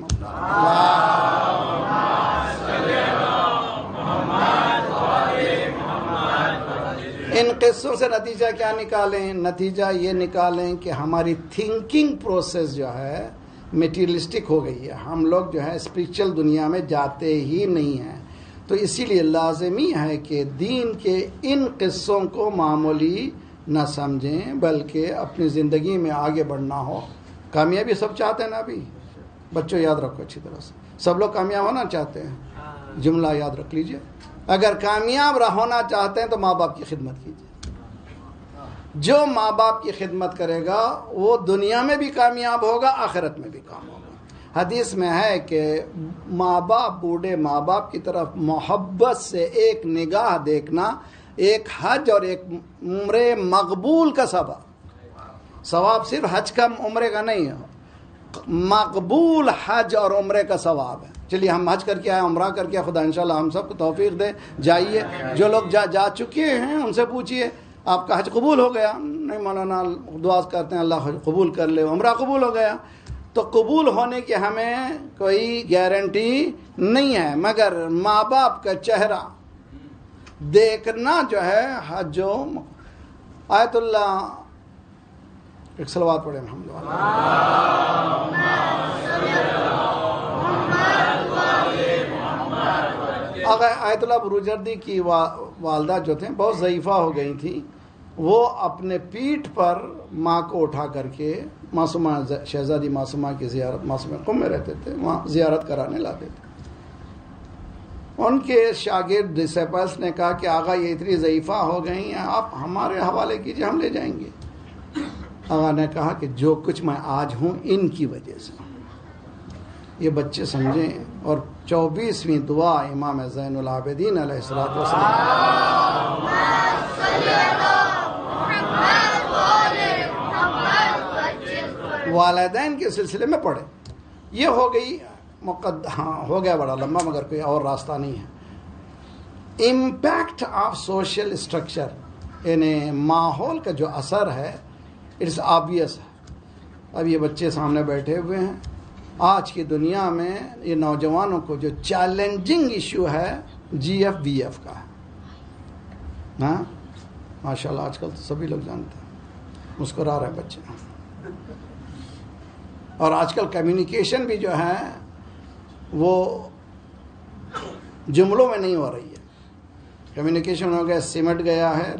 ان قصوں سے نتیجہ کیا نکالیں؟ نتیجہ یہ نکالیں کہ ہماری تھنکنگ پروسیس جو ہے میٹیریلسٹک ہو گئی ہے. ہم لوگ جو ہے اسپریچل دنیا میں جاتے ہی نہیں ہیں. تو اسی لیے لازمی ہے کہ دین کے ان قصوں کو معمولی نہ سمجھیں بلکہ اپنی زندگی میں آگے بڑھنا ہو. کامیابی سب چاہتے ہیں نا. ابھی بچوں یاد رکھو اچھی طرح سے، سب لوگ کامیاب ہونا چاہتے ہیں. جملہ یاد رکھ لیجئے، اگر کامیاب ہونا چاہتے ہیں تو ماں باپ کی خدمت کیجیے. جو ماں باپ کی خدمت کرے گا وہ دنیا میں بھی کامیاب ہوگا، آخرت میں بھی کام ہوگا. حدیث میں ہے کہ ماں باپ بوڑھے ماں باپ کی طرف محبت سے ایک نگاہ دیکھنا ایک حج اور ایک عمرے مقبول کا ثواب. ثواب صرف حج کا عمرے کا نہیں ہے، مقبول حج اور عمرے کا ثواب ہے. چلیے ہم حج کر کے آئے، عمرہ کر کے، خدا انشاءاللہ ہم سب کو توفیق دے. جائیے، جو لوگ جا جا چکے ہیں ان سے پوچھئے آپ کا حج قبول ہو گیا؟ نہیں مولانا دعا کرتے ہیں اللہ قبول کر لے. عمرہ قبول ہو گیا؟ تو قبول ہونے کی ہمیں کوئی گارنٹی نہیں ہے، مگر ماں باپ کا چہرہ دیکھنا جو ہے حج. جو آیت اللہ ایک صلوات پڑھیں محمد آیت اللہ بروجردی کی والدہ جو تھیں بہت ضعیفہ ہو گئی تھیں. وہ اپنے پیٹھ پر ماں کو اٹھا کر کے معصومہ شہزادی معصومہ کی زیارت، معصومہ قم میں رہتے تھے، وہاں زیارت کرانے لاتے تھے. ان کے شاگرد ڈسیپلس نے کہا کہ آغا یہ اتنی ضعیفہ ہو گئی ہیں، آپ ہمارے حوالے کیجئے، ہم لے جائیں گے. آغا نے کہا کہ جو کچھ میں آج ہوں ان کی وجہ سے. یہ بچے سمجھیں. اور چوبیسویں دعا امام زین العابدین علیہ الصلوۃ والسلام والدین کے سلسلے میں پڑھے. یہ ہو گئی مقد ہاں ہو گیا بڑا لمبا، مگر کوئی اور راستہ نہیں ہے. امپیکٹ آف سوشل اسٹرکچر، یعنی ماحول کا جو اثر ہے اٹس آبویس ہے. اب یہ بچے سامنے بیٹھے ہوئے ہیں. آج کی دنیا میں یہ نوجوانوں کو جو چیلنجنگ ایشو ہے جی ایف بی ایف کا ہے. ہاں ماشاء اللہ آج کل تو سبھی لوگ جانتے ہیں، مسکرا رہے بچے. اور آج کل کمیونیکیشن بھی جو ہے وہ جملوں میں نہیں ہو رہی ہے. کمیونیکیشن ہو گیا، سمٹ گیا ہے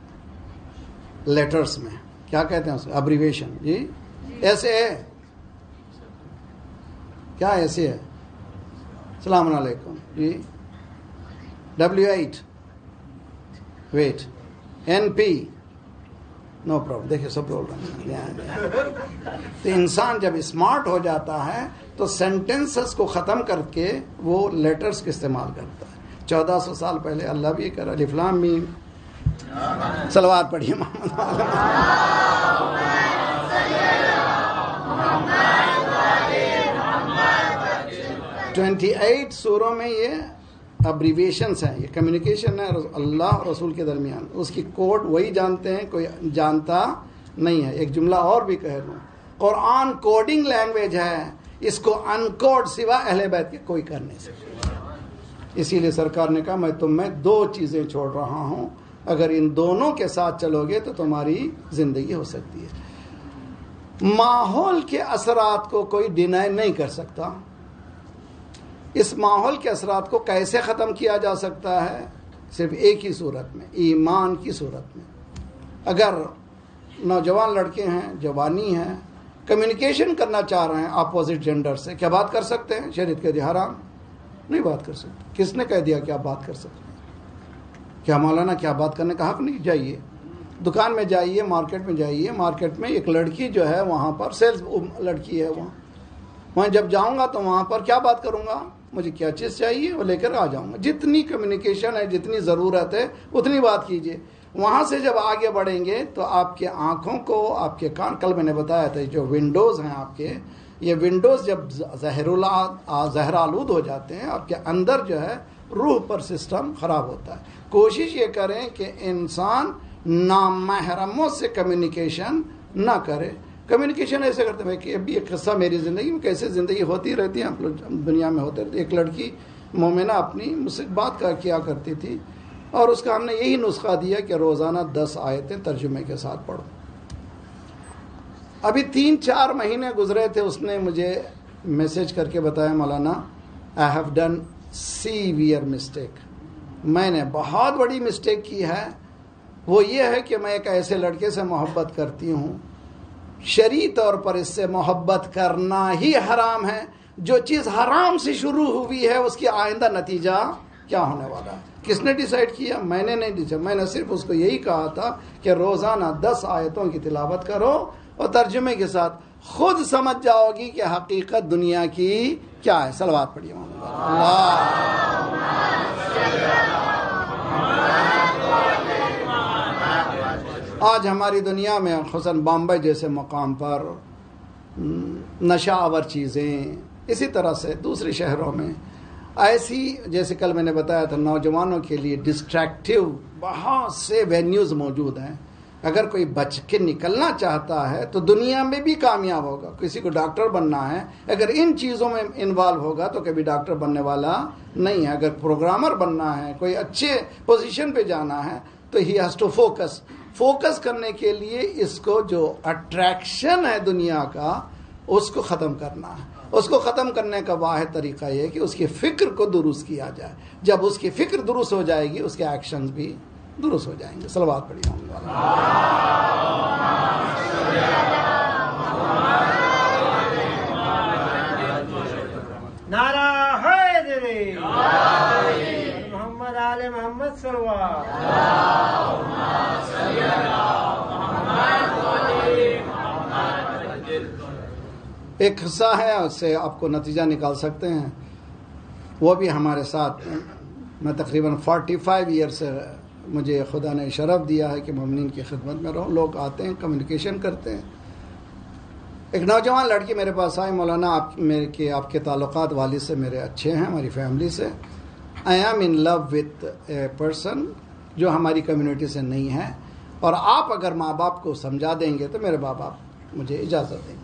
لیٹرز میں. کیا کہتے ہیں اس کو؟ ابریویشن. جی ایسے ہے، کیا ایسے ہے؟ السلام علیکم جی. W eight wait N P no problem. دیکھیے سب بول رہے ہیں. تو انسان جب اسمارٹ ہو جاتا ہے تو سینٹینسز کو ختم کر کے وہ لیٹرز کا استعمال کرتا ہے. چودہ سو سال پہلے اللہ بھی کر الف لام میم. صلوات پڑھیے محمد. ٹوینٹی ایٹ سوروں میں یہ ابریویشنس ہیں, یہ کمیونیکیشن ہے اللہ اور رسول کے درمیان. اس کی کوڈ وہی جانتے ہیں, کوئی جانتا نہیں ہے. ایک جملہ اور بھی کہہ دوں, قرآن کوڈنگ لینگویج ہے, اس کو ان کوڈ سوا اہل بیت کے کوئی کر نہیں سکتا. اسی لیے سرکار نے کہا میں تم میں دو چیزیں چھوڑ رہا ہوں, اگر ان دونوں کے ساتھ چلو گے تو تمہاری زندگی ہو سکتی ہے. ماحول کے اثرات کو کوئی ڈینائی نہیں کر سکتا. اس ماحول کے اثرات کو کیسے ختم کیا جا سکتا ہے؟ صرف ایک ہی صورت میں, ایمان کی صورت میں. اگر نوجوان لڑکے ہیں, جوانی ہیں, کمیونیکیشن کرنا چاہ رہے ہیں اپوزٹ جینڈر سے, کیا بات کر سکتے ہیں؟ شریعت کہہ دیا حرام, نہیں بات کر سکتے. کس نے کہہ دیا کہ آپ بات کر سکتے ہیں؟ کیا مولانا کیا بات کرنے کا حق نہیں؟ جائیے دکان میں جائیے, مارکیٹ میں جائیے, مارکیٹ میں ایک لڑکی جو ہے وہاں پر سیلز لڑکی ہے, وہاں وہاں جب جاؤں گا تو وہاں پر کیا بات کروں گا؟ مجھے کیا چیز چاہیے وہ لے کر آ جاؤں گا. جتنی کمیونیکیشن ہے, جتنی ضرورت ہے اتنی بات کیجیے. وہاں سے جب آگے بڑھیں گے تو آپ کے آنکھوں کو, آپ کے کان, کل میں نے بتایا تھا جو ونڈوز ہیں آپ کے, یہ ونڈوز جب زہر زہر آلود ہو جاتے ہیں, آپ کے اندر جو ہے روح پر سسٹم خراب ہوتا ہے. کوشش یہ کریں کہ انسان نامحرموں سے کمیونیکیشن نہ کرے. کمیونیکیشن ایسے کرتے ہیں کہ ابھی ایک قصہ میری زندگی میں کیسے زندگی ہوتی رہتی ہے, آپ لوگ دنیا میں ہوتے رہتے. ایک لڑکی مومنہ اپنی مجھ سے بات کیا کرتی تھی, اور اس کا ہم نے یہی نسخہ دیا کہ روزانہ دس آیتیں ترجمے کے ساتھ پڑھو. ابھی تین چار مہینے گزرے تھے, اس نے مجھے میسج کر کے بتایا Maulana I have done severe mistake, میں نے بہت بڑی مسٹیک کی ہے. وہ یہ ہے کہ میں ایک ایسے لڑکے سے محبت کرتی ہوں, شرعی طور پر اس سے محبت کرنا ہی حرام ہے. جو چیز حرام سے شروع ہوئی ہے اس کی آئندہ نتیجہ کیا ہونے والا ہے؟ کس نے ڈیسائیڈ کیا؟ میں نے نہیں ڈیسائیڈ. میں نے صرف اس کو یہی کہا تھا کہ روزانہ دس آیتوں کی تلاوت کرو اور ترجمے کے ساتھ خود سمجھ جاؤ گی کہ حقیقت دنیا کی کیا ہے. صلوات پڑھیے آج ہماری دنیا میں خصوصاً بامبے جیسے مقام پر نشہ آور چیزیں, اسی طرح سے دوسرے شہروں میں ایسی, جیسے کل میں نے بتایا تھا, نوجوانوں کے لیے ڈسٹریکٹیو بہت سے وینیوز موجود ہیں. اگر کوئی بچ کے نکلنا چاہتا ہے تو دنیا میں بھی کامیاب ہوگا. کسی کو ڈاکٹر بننا ہے, اگر ان چیزوں میں انوالو ہوگا تو کبھی ڈاکٹر بننے والا نہیں ہے. اگر پروگرامر بننا ہے, کوئی اچھے پوزیشن پہ جانا ہے, تو he has to focus. Focus کرنے کے لیے اس کو جو اٹریکشن ہے دنیا کا, اس کو ختم کرنا ہے. اس کو ختم کرنے کا واحد طریقہ یہ ہے کہ اس کی فکر کو درست کیا جائے. جب اس کی فکر درست ہو جائے گی, اس کے ایکشنز بھی درست ہو جائیں گے. صلوات پڑھیے ہوں گے. نعرہ حیدری, محمد آل محمد صلوات. ایک قصہ ہے, اس سے آپ کو نتیجہ نکال سکتے ہیں. وہ بھی ہمارے ساتھ, میں تقریباً فورٹی فائیو ایئر سے مجھے خدا نے شرف دیا ہے کہ مومنین کی خدمت میں رہوں. لوگ آتے ہیں, کمیونیکیشن کرتے ہیں. ایک نوجوان لڑکی میرے پاس آئی, مولانا آپ میرے کے آپ کے تعلقات والد سے میرے اچھے ہیں, ہماری فیملی سے. I am in love with a person جو ہماری کمیونٹی سے نہیں ہے, اور آپ اگر ماں باپ کو سمجھا دیں گے تو میرے ماں باپ مجھے اجازت دیں گے.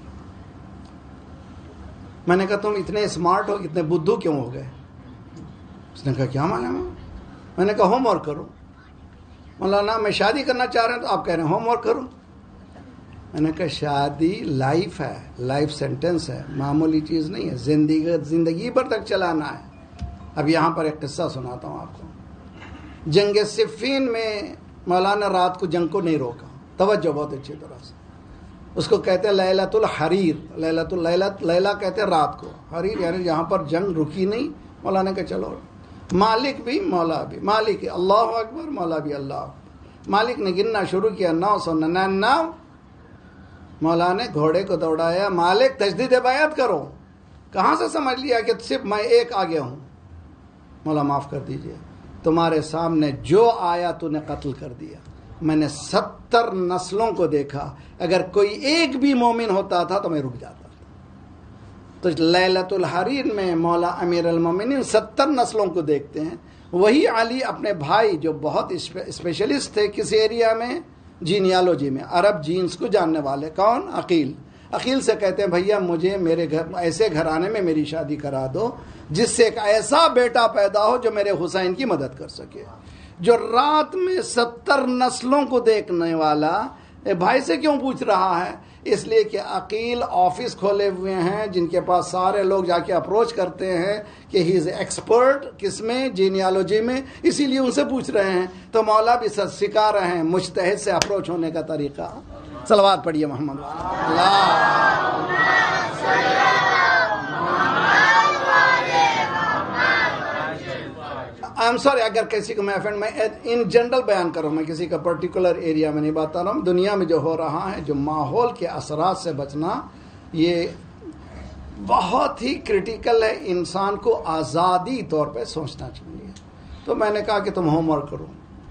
میں نے کہا تم اتنے اسمارٹ ہو, اتنے بدھو کیوں ہو گئے؟ اس نے کہا کیا مانا میں میں نے کہا ہوم ورک کرو. مولانا میں شادی کرنا چاہ رہے ہیں تو آپ کہہ رہے ہیں ہوم ورک کرو. میں نے کہا شادی لائف ہے, لائف سینٹنس ہے, معمولی چیز نہیں ہے. زندگی زندگی پر تک چلانا ہے. اب یہاں پر ایک قصہ سناتا ہوں آپ کو. جنگ صفین میں مولانا رات کو جنگ کو نہیں روکا. توجہ بہت اچھی طرح سے. اس کو کہتے ہیں لیلۃ الحریر. لیلۃ اللیلۃ لیلہ کہتے ہیں رات کو, حریر یعنی جہاں پر جنگ رکی نہیں. مولانا کہ چلو, مالک بھی مولا بھی, مالک اللہ اکبر, مولا بھی اللہ اکبر. مالک نے گننا شروع کیا, نو سو ننانوے. مولا نے گھوڑے کو دوڑایا, مالک تجدید بیعت کرو. کہاں سے سمجھ لیا کہ صرف میں ایک آگے ہوں؟ مولا معاف کر دیجئے. تمہارے سامنے جو آیا تو نے قتل کر دیا. میں نے ستر نسلوں کو دیکھا, اگر کوئی ایک بھی مومن ہوتا تھا تو میں رک جاتا تھا. تو لیلۃ الحریر میں مولا امیر المومنین ستر نسلوں کو دیکھتے ہیں. وہی علی اپنے بھائی جو بہت اسپیشلسٹ تھے کس ایریا میں, جینیالوجی میں, عرب جینس کو جاننے والے, کون؟ عقیل. عقیل سے کہتے ہیں بھیا مجھے میرے گھر ایسے گھرانے میں میری شادی کرا دو جس سے ایک ایسا بیٹا پیدا ہو جو میرے حسین کی مدد کر سکے. جو رات میں ستر نسلوں کو دیکھنے والا بھائی سے کیوں پوچھ رہا ہے؟ اس لیے کہ عقیل آفس کھولے ہوئے ہیں جن کے پاس سارے لوگ جا کے اپروچ کرتے ہیں کہ ہی از ایکسپرٹ کس میں, جینیالوجی میں, اسی لیے ان سے پوچھ رہے ہیں. تو مولا بھی سکھا رہے ہیں مجتہد سے اپروچ ہونے کا طریقہ. صلوات پڑھیے محمد. آئی ایم سوری اگر کسی کو میں افینڈ, میں ان جنرل بیان کروں, میں کسی کا پرٹیکولر ایریا میں نہیں بتا رہا ہوں. دنیا میں جو ہو رہا ہے, جو ماحول کے اثرات سے بچنا, یہ بہت ہی کرٹیکل ہے. انسان کو آزادی طور پہ سوچنا چاہیے. تو میں نے کہا کہ تم ہوم ورک کرو.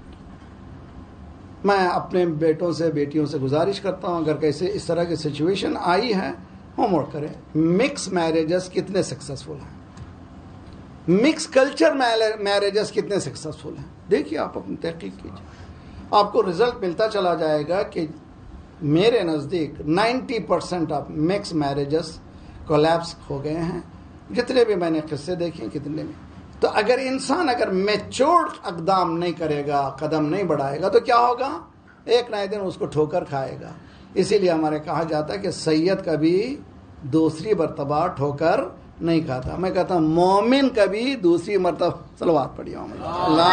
میں اپنے بیٹوں سے بیٹیوں سے گزارش کرتا ہوں اگر کیسے اس طرح کی سچویشن آئی ہے ہوم ورک کریں. مکس میرجز کتنے سکسیسفل ہیں, مکس کلچر میرجز کتنے سکسیسفل ہیں, دیکھیے آپ اپنی تحقیق کیجیے, آپ کو رزلٹ ملتا چلا جائے گا کہ میرے نزدیک ninety percent of mix marriages collapse ہو گئے ہیں. جتنے بھی میں نے قصے دیکھے کتنے میں. تو اگر انسان اگر میچورڈ اقدام نہیں کرے گا, قدم نہیں بڑھائے گا, تو کیا ہوگا؟ ایک نہ ایک دن اس کو ٹھوکر کھائے گا. اسی لیے ہمارے کہا جاتا ہے کہ سید کبھی دوسری مرتبہ ٹھوکر نہیں کھاتا. میں کہتا ہوں مومن کبھی دوسری مرتبہ. صلوات پڑھیے اللہ.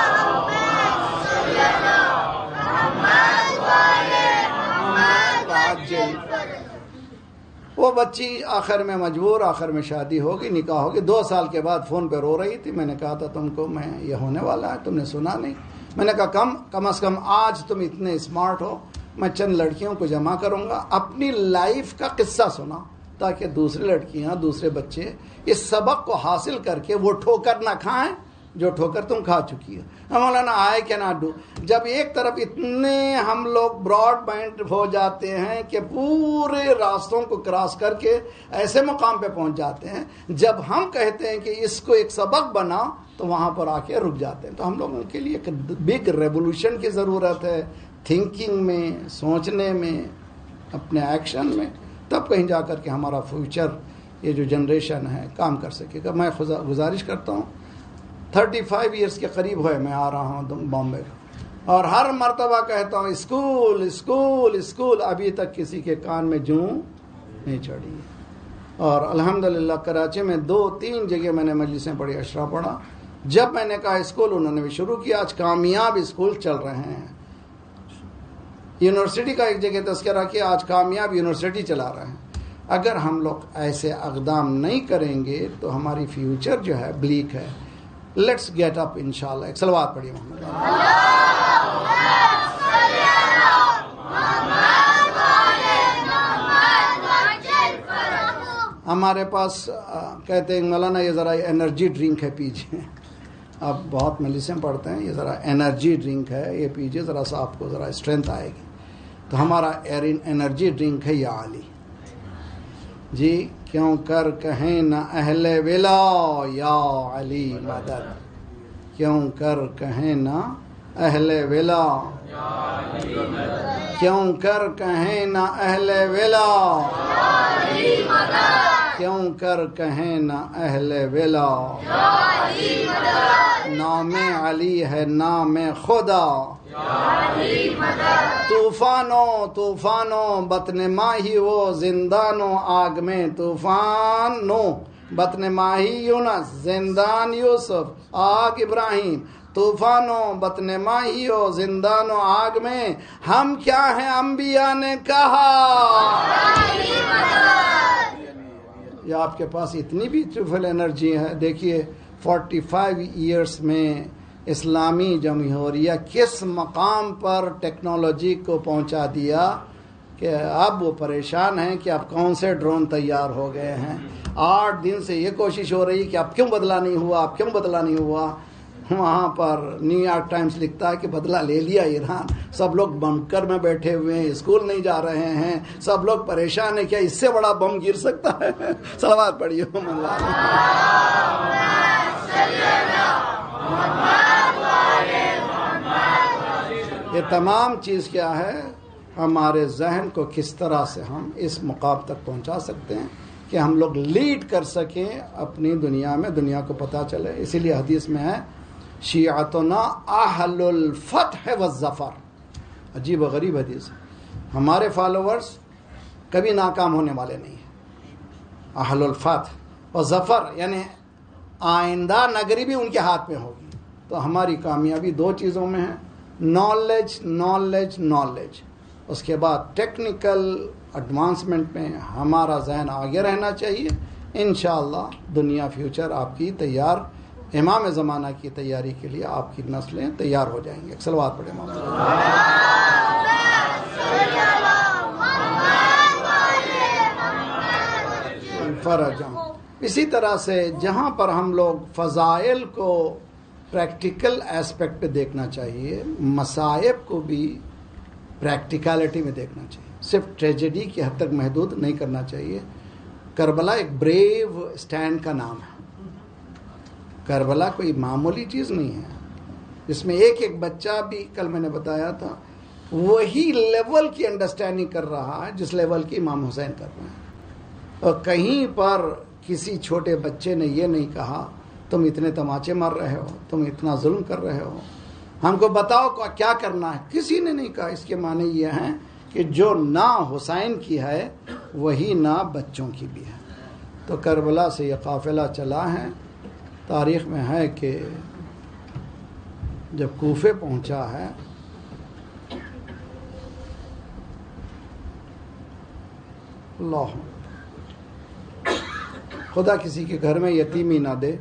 وہ بچی آخر میں مجبور, آخر میں شادی ہوگی, نکاح ہوگی. دو سال کے بعد فون پہ رو رہی تھی. میں نے کہا تھا تم کو میں یہ ہونے والا ہے, تم نے سنا نہیں. میں نے کہا کم کم از کم آج تم اتنے اسمارٹ ہو, میں چند لڑکیوں کو جمع کروں گا, اپنی لائف کا قصہ سنا تاکہ دوسری لڑکیاں, دوسرے بچے اس سبق کو حاصل کر کے وہ ٹھوکر نہ کھائیں جو ٹھوکر تم کھا چکی ہے. مولانا آئی کین ناٹ ڈو. جب ایک طرف اتنے ہم لوگ براڈ مائنڈ ہو جاتے ہیں کہ پورے راستوں کو کراس کر کے ایسے مقام پہ پہنچ جاتے ہیں, جب ہم کہتے ہیں کہ اس کو ایک سبق بنا تو وہاں پر آ کے رک جاتے ہیں. تو ہم لوگوں کے لیے ایک بگ ریولوشن کی ضرورت ہے, تھنکنگ میں, سوچنے میں, اپنے ایکشن میں, تب کہیں جا کر کے ہمارا فیوچر یہ جو جنریشن ہے کام کر سکے گا. میں گزارش کرتا ہوں, تھرٹی فائیو ایئرس کے قریب ہوئے میں آ رہا ہوں بامبے کا, اور ہر مرتبہ کہتا ہوں اسکول اسکول اسکول, ابھی تک کسی کے کان میں جوں نہیں چڑھی. اور الحمدللہ کراچی میں دو تین جگہ میں نے مجلسیں پڑھی, اشرا پڑھا. جب میں نے کہا اسکول, انہوں نے بھی شروع کیا. آج کامیاب اسکول چل رہے ہیں. یونیورسٹی کا ایک جگہ تذکرہ کیا, آج کامیاب یونیورسٹی چلا رہے ہیں. اگر ہم لوگ ایسے اقدام نہیں کریں گے تو ہماری فیوچر جو ہے بلیک ہے. لیٹس گیٹ اپ انشاءاللہ. ایک صلوات پڑھیے محمد. ہمارے پاس کہتے ہیں مولانا یہ ذرا انرجی ڈرنک ہے پیجیے. آپ بہت مجلسیں پڑھتے ہیں, یہ ذرا انرجی ڈرنک ہے, یہ پیجیے, ذرا سا آپ کو ذرا اسٹرینتھ آئے گی. تو ہمارا انرجی ڈرنک ہے یا علی جی. کیوں کر کہیں نہ اہل ولا یا علی مدد, کیوں کر کہیں نہ اہل ولا, کیوں کر کہیں نہ اہل ولا, کیوں کر کہیں نہ اہل ولا. نام علی ہے نام خدا, طوفانوں طوفانوں بطن ماہی وہ زندانوں آگ میں. طوفانوں بطن ماہی یونس, زندان یوسف, آگ ابراہیم. طوفانوں بطن ماہی ہو زندانوں آگ میں, ہم کیا ہیں انبیاء نے کہا. یہ آپ کے پاس اتنی بیوٹیفل انرجی ہے. دیکھیے فورٹی فائیو ایئرس میں اسلامی جمہوریہ کس مقام پر ٹیکنالوجی کو پہنچا دیا کہ اب وہ پریشان ہیں کہ اب کون سے ڈرون تیار ہو گئے ہیں. آٹھ دن سے یہ کوشش ہو رہی کہ اب کیوں بدلا نہیں ہوا, اب کیوں بدلا نہیں ہوا. وہاں پر نیو یارک ٹائمز لکھتا ہے کہ بدلہ لے لیا ایران، سب لوگ بنکر میں بیٹھے ہوئے ہیں، اسکول نہیں جا رہے ہیں، سب لوگ پریشان ہیں، کیا اس سے بڑا بم گر سکتا ہے؟ صلوات پڑھیے اللہ۔ یہ تمام چیز کیا ہے؟ ہمارے ذہن کو کس طرح سے ہم اس مقام تک پہنچا سکتے ہیں کہ ہم لوگ لیڈ کر سکیں اپنی دنیا میں، دنیا کو پتہ چلے۔ اسی لیے حدیث میں ہے شیعتنا اہل الفتح والظفر، عجیب و غریب حدیث ہے، ہمارے فالوورز کبھی ناکام ہونے والے نہیں ہیں، اہل الفتح و ظفر یعنی آئندہ نگری بھی ان کے ہاتھ میں ہوگی۔ تو ہماری کامیابی دو چیزوں میں ہے، نالج نالج نالج، اس کے بعد ٹیکنیکل ایڈوانسمنٹ میں ہمارا ذہن آگے رہنا چاہیے۔ انشاءاللہ دنیا فیوچر آپ کی تیار، امام زمانہ کی تیاری کے لیے آپ کی نسلیں تیار ہو جائیں گے۔ صلوات پڑھیں مولانا۔ فرجم اسی طرح سے جہاں پر ہم لوگ فضائل کو پریکٹیکل ایسپیکٹ پہ دیکھنا چاہیے، مصائب کو بھی پریکٹیکلٹی میں دیکھنا چاہیے، صرف ٹریجڈی کی حد تک محدود نہیں کرنا چاہیے۔ کربلا ایک بریو اسٹینڈ کا نام ہے، کربلا کوئی معمولی چیز نہیں ہے، جس میں ایک ایک بچہ بھی، کل میں نے بتایا تھا، وہی لیول کی انڈرسٹینڈنگ کر رہا ہے جس لیول کی امام حسین کر رہے ہیں، اور کہیں پر کسی چھوٹے بچے نے یہ نہیں کہا تم اتنے تماچے مار رہے ہو، تم اتنا ظلم کر رہے ہو، ہم کو بتاؤ کیا کرنا ہے، کسی نے نہیں کہا۔ اس کے معنی یہ ہیں کہ جو نا حسین کی ہے وہی نا بچوں کی بھی ہے۔ تو کربلا سے یہ قافلہ چلا ہے، تاریخ میں ہے کہ جب کوفے پہنچا ہے اللہ خدا کسی کے گھر میں یتیمی نہ دے،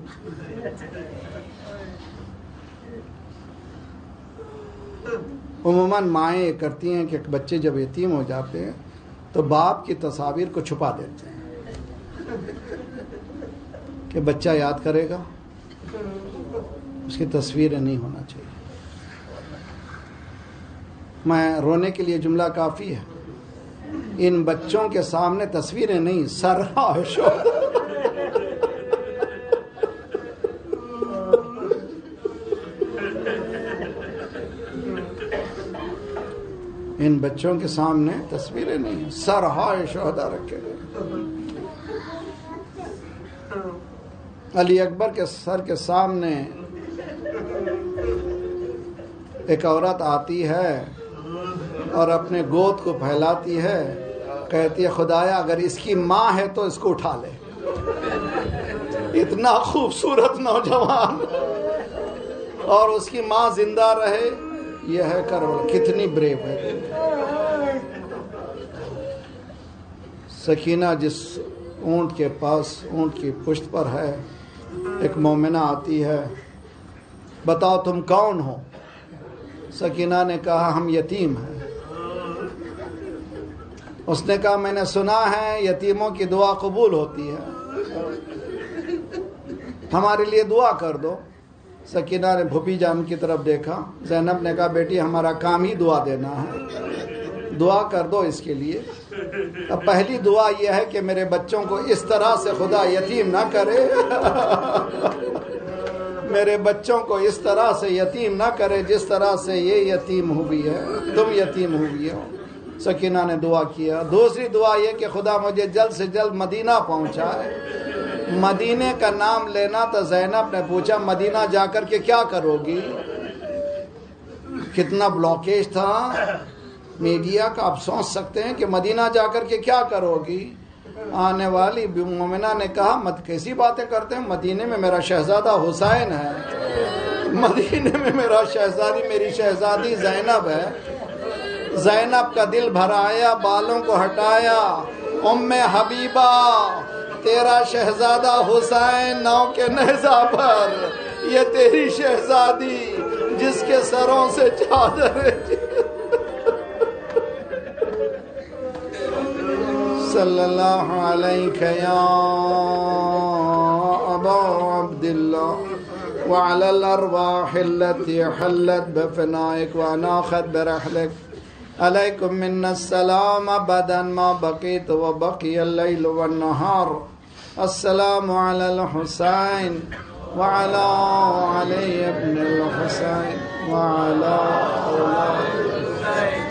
عموماً مائیں یہ کرتی ہیں کہ بچے جب یتیم ہو جاتے ہیں تو باپ کی تصاویر کو چھپا دیتے ہیں کہ بچہ یاد کرے گا، اس کی تصویریں نہیں ہونا چاہیے۔ میں رونے کے لیے جملہ کافی ہے، ان بچوں کے سامنے تصویریں نہیں، سرحاش ان بچوں کے سامنے تصویریں نہیں، سرہائے شہداء رکھے گئے۔ علی اکبر کے سر کے سامنے ایک عورت آتی ہے اور اپنے گود کو پھیلاتی ہے، کہتی ہے خدایا اگر اس کی ماں ہے تو اس کو اٹھا لے۔ اتنا خوبصورت نوجوان اور اس کی ماں زندہ رہے، یہ ہے کربلا، کتنی بریو ہے۔ سکینہ جس اونٹ کے پاس، اونٹ کی پشت پر ہے، ایک مومنہ آتی ہے، بتاؤ تم کون ہو؟ سکینہ نے کہا ہم یتیم ہیں۔ اس نے کہا میں نے سنا ہے یتیموں کی دعا قبول ہوتی ہے، ہمارے لیے دعا کر دو۔ سکینہ نے بھوپی جان کی طرف دیکھا، زینب نے کہا بیٹی ہمارا کام ہی دعا دینا ہے، دعا کر دو اس کے لیے۔ اب پہلی دعا یہ ہے کہ میرے بچوں کو اس طرح سے خدا یتیم نہ کرے، میرے بچوں کو اس طرح سے یتیم نہ کرے جس طرح سے یہ یتیم ہوئی ہے، تم یتیم ہوئی ہو۔ سکینہ نے دعا کیا۔ دوسری دعا یہ کہ خدا مجھے جلد سے جلد مدینہ پہنچائے۔ مدینے کا نام لینا تو زینب نے پوچھا مدینہ جا کر کے کیا کرو گی؟ کتنا بلاکیج تھا میڈیا کا، آپ سوچ سکتے ہیں کہ مدینہ جا کر کے کیا کرو گی؟ آنے والی مومنہ نے کہا مت کیسی باتیں کرتے ہیں، مدینے میں میرا شہزادہ حسین ہے، مدینے میں میرا شہزادی میری شہزادی زینب ہے۔ زینب کا دل بھرایا، بالوں کو ہٹایا، ام حبیبہ تیرا شہزادہ حسین نو کے نیزہ پر، یہ تیری شہزادی جس کے سروں سے چادر صلی اللہ علیہ یا ابا عبداللہ وعلى الأرواح التي حلت بفنائك وأناخت برحلك عليكم منا السلام أبدا ما بقيت وبقي الليل والنهار. السلام على الحسين وعلى علي بن الحسين وعلى أولاد الحسين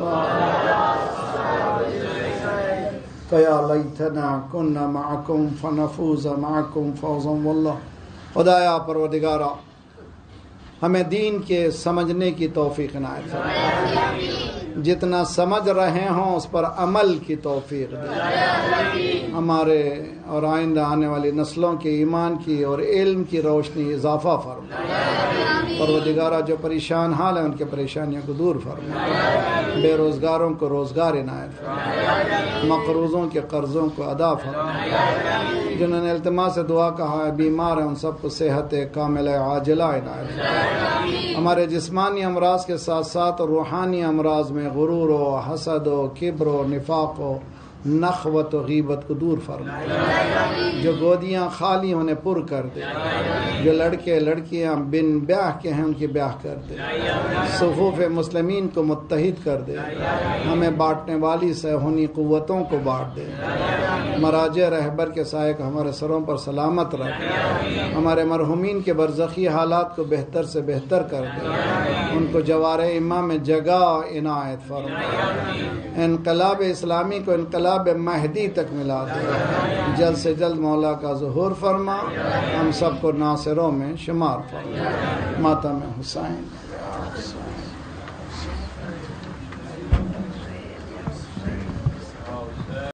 فيا ليتنا كنا معكم فنفوز معكم فوزا والله. خدایا پروردگارا ہمیں دین کے سمجھنے کی توفیق عنایت فرما، جتنا سمجھ رہے ہوں اس پر عمل کی توفیق دے، ہمارے اور آئندہ آنے والی نسلوں کے ایمان کی اور علم کی روشنی اضافہ فرما. پروردگارہ جو پریشان حال ہیں ان کے پریشانیوں کو دور فرما، بے روزگاروں کو روزگار عنایت فرما، مقروضوں کے قرضوں کو ادا فرما، جنہوں نے التماس سے دعا کہا ہے بیمار ہیں ان سب کو صحت کامل عاجلہ عنایت فرما. ہمارے جسمانی امراض کے ساتھ ساتھ روحانی امراض میں غرور و حسد و کبر و نفاق و نخوت و غیبت کو دور فرما. جو گودیاں خالی انہیں پر کر دے، جو لڑکے لڑکیاں بن بیاہ کے ہیں ان کی بیاہ کر دے، صفوف مسلمین کو متحد کر دے، ہمیں بانٹنے والی سہونی قوتوں کو بانٹ دے، مراجع رہبر کے سائے کو ہمارے سروں پر سلامت رکھ، ہمارے مرحومین کے برزخی حالات کو بہتر سے بہتر کر دے، ان کو جوار امام میں جگہ عنایت فرما، انقلاب اسلامی کو انقلاب مہدی تک ملا دے، جلد سے جلد مولا کا ظہور فرما، ہم سب کو ناصروں میں شمار فرما. ماتم حسین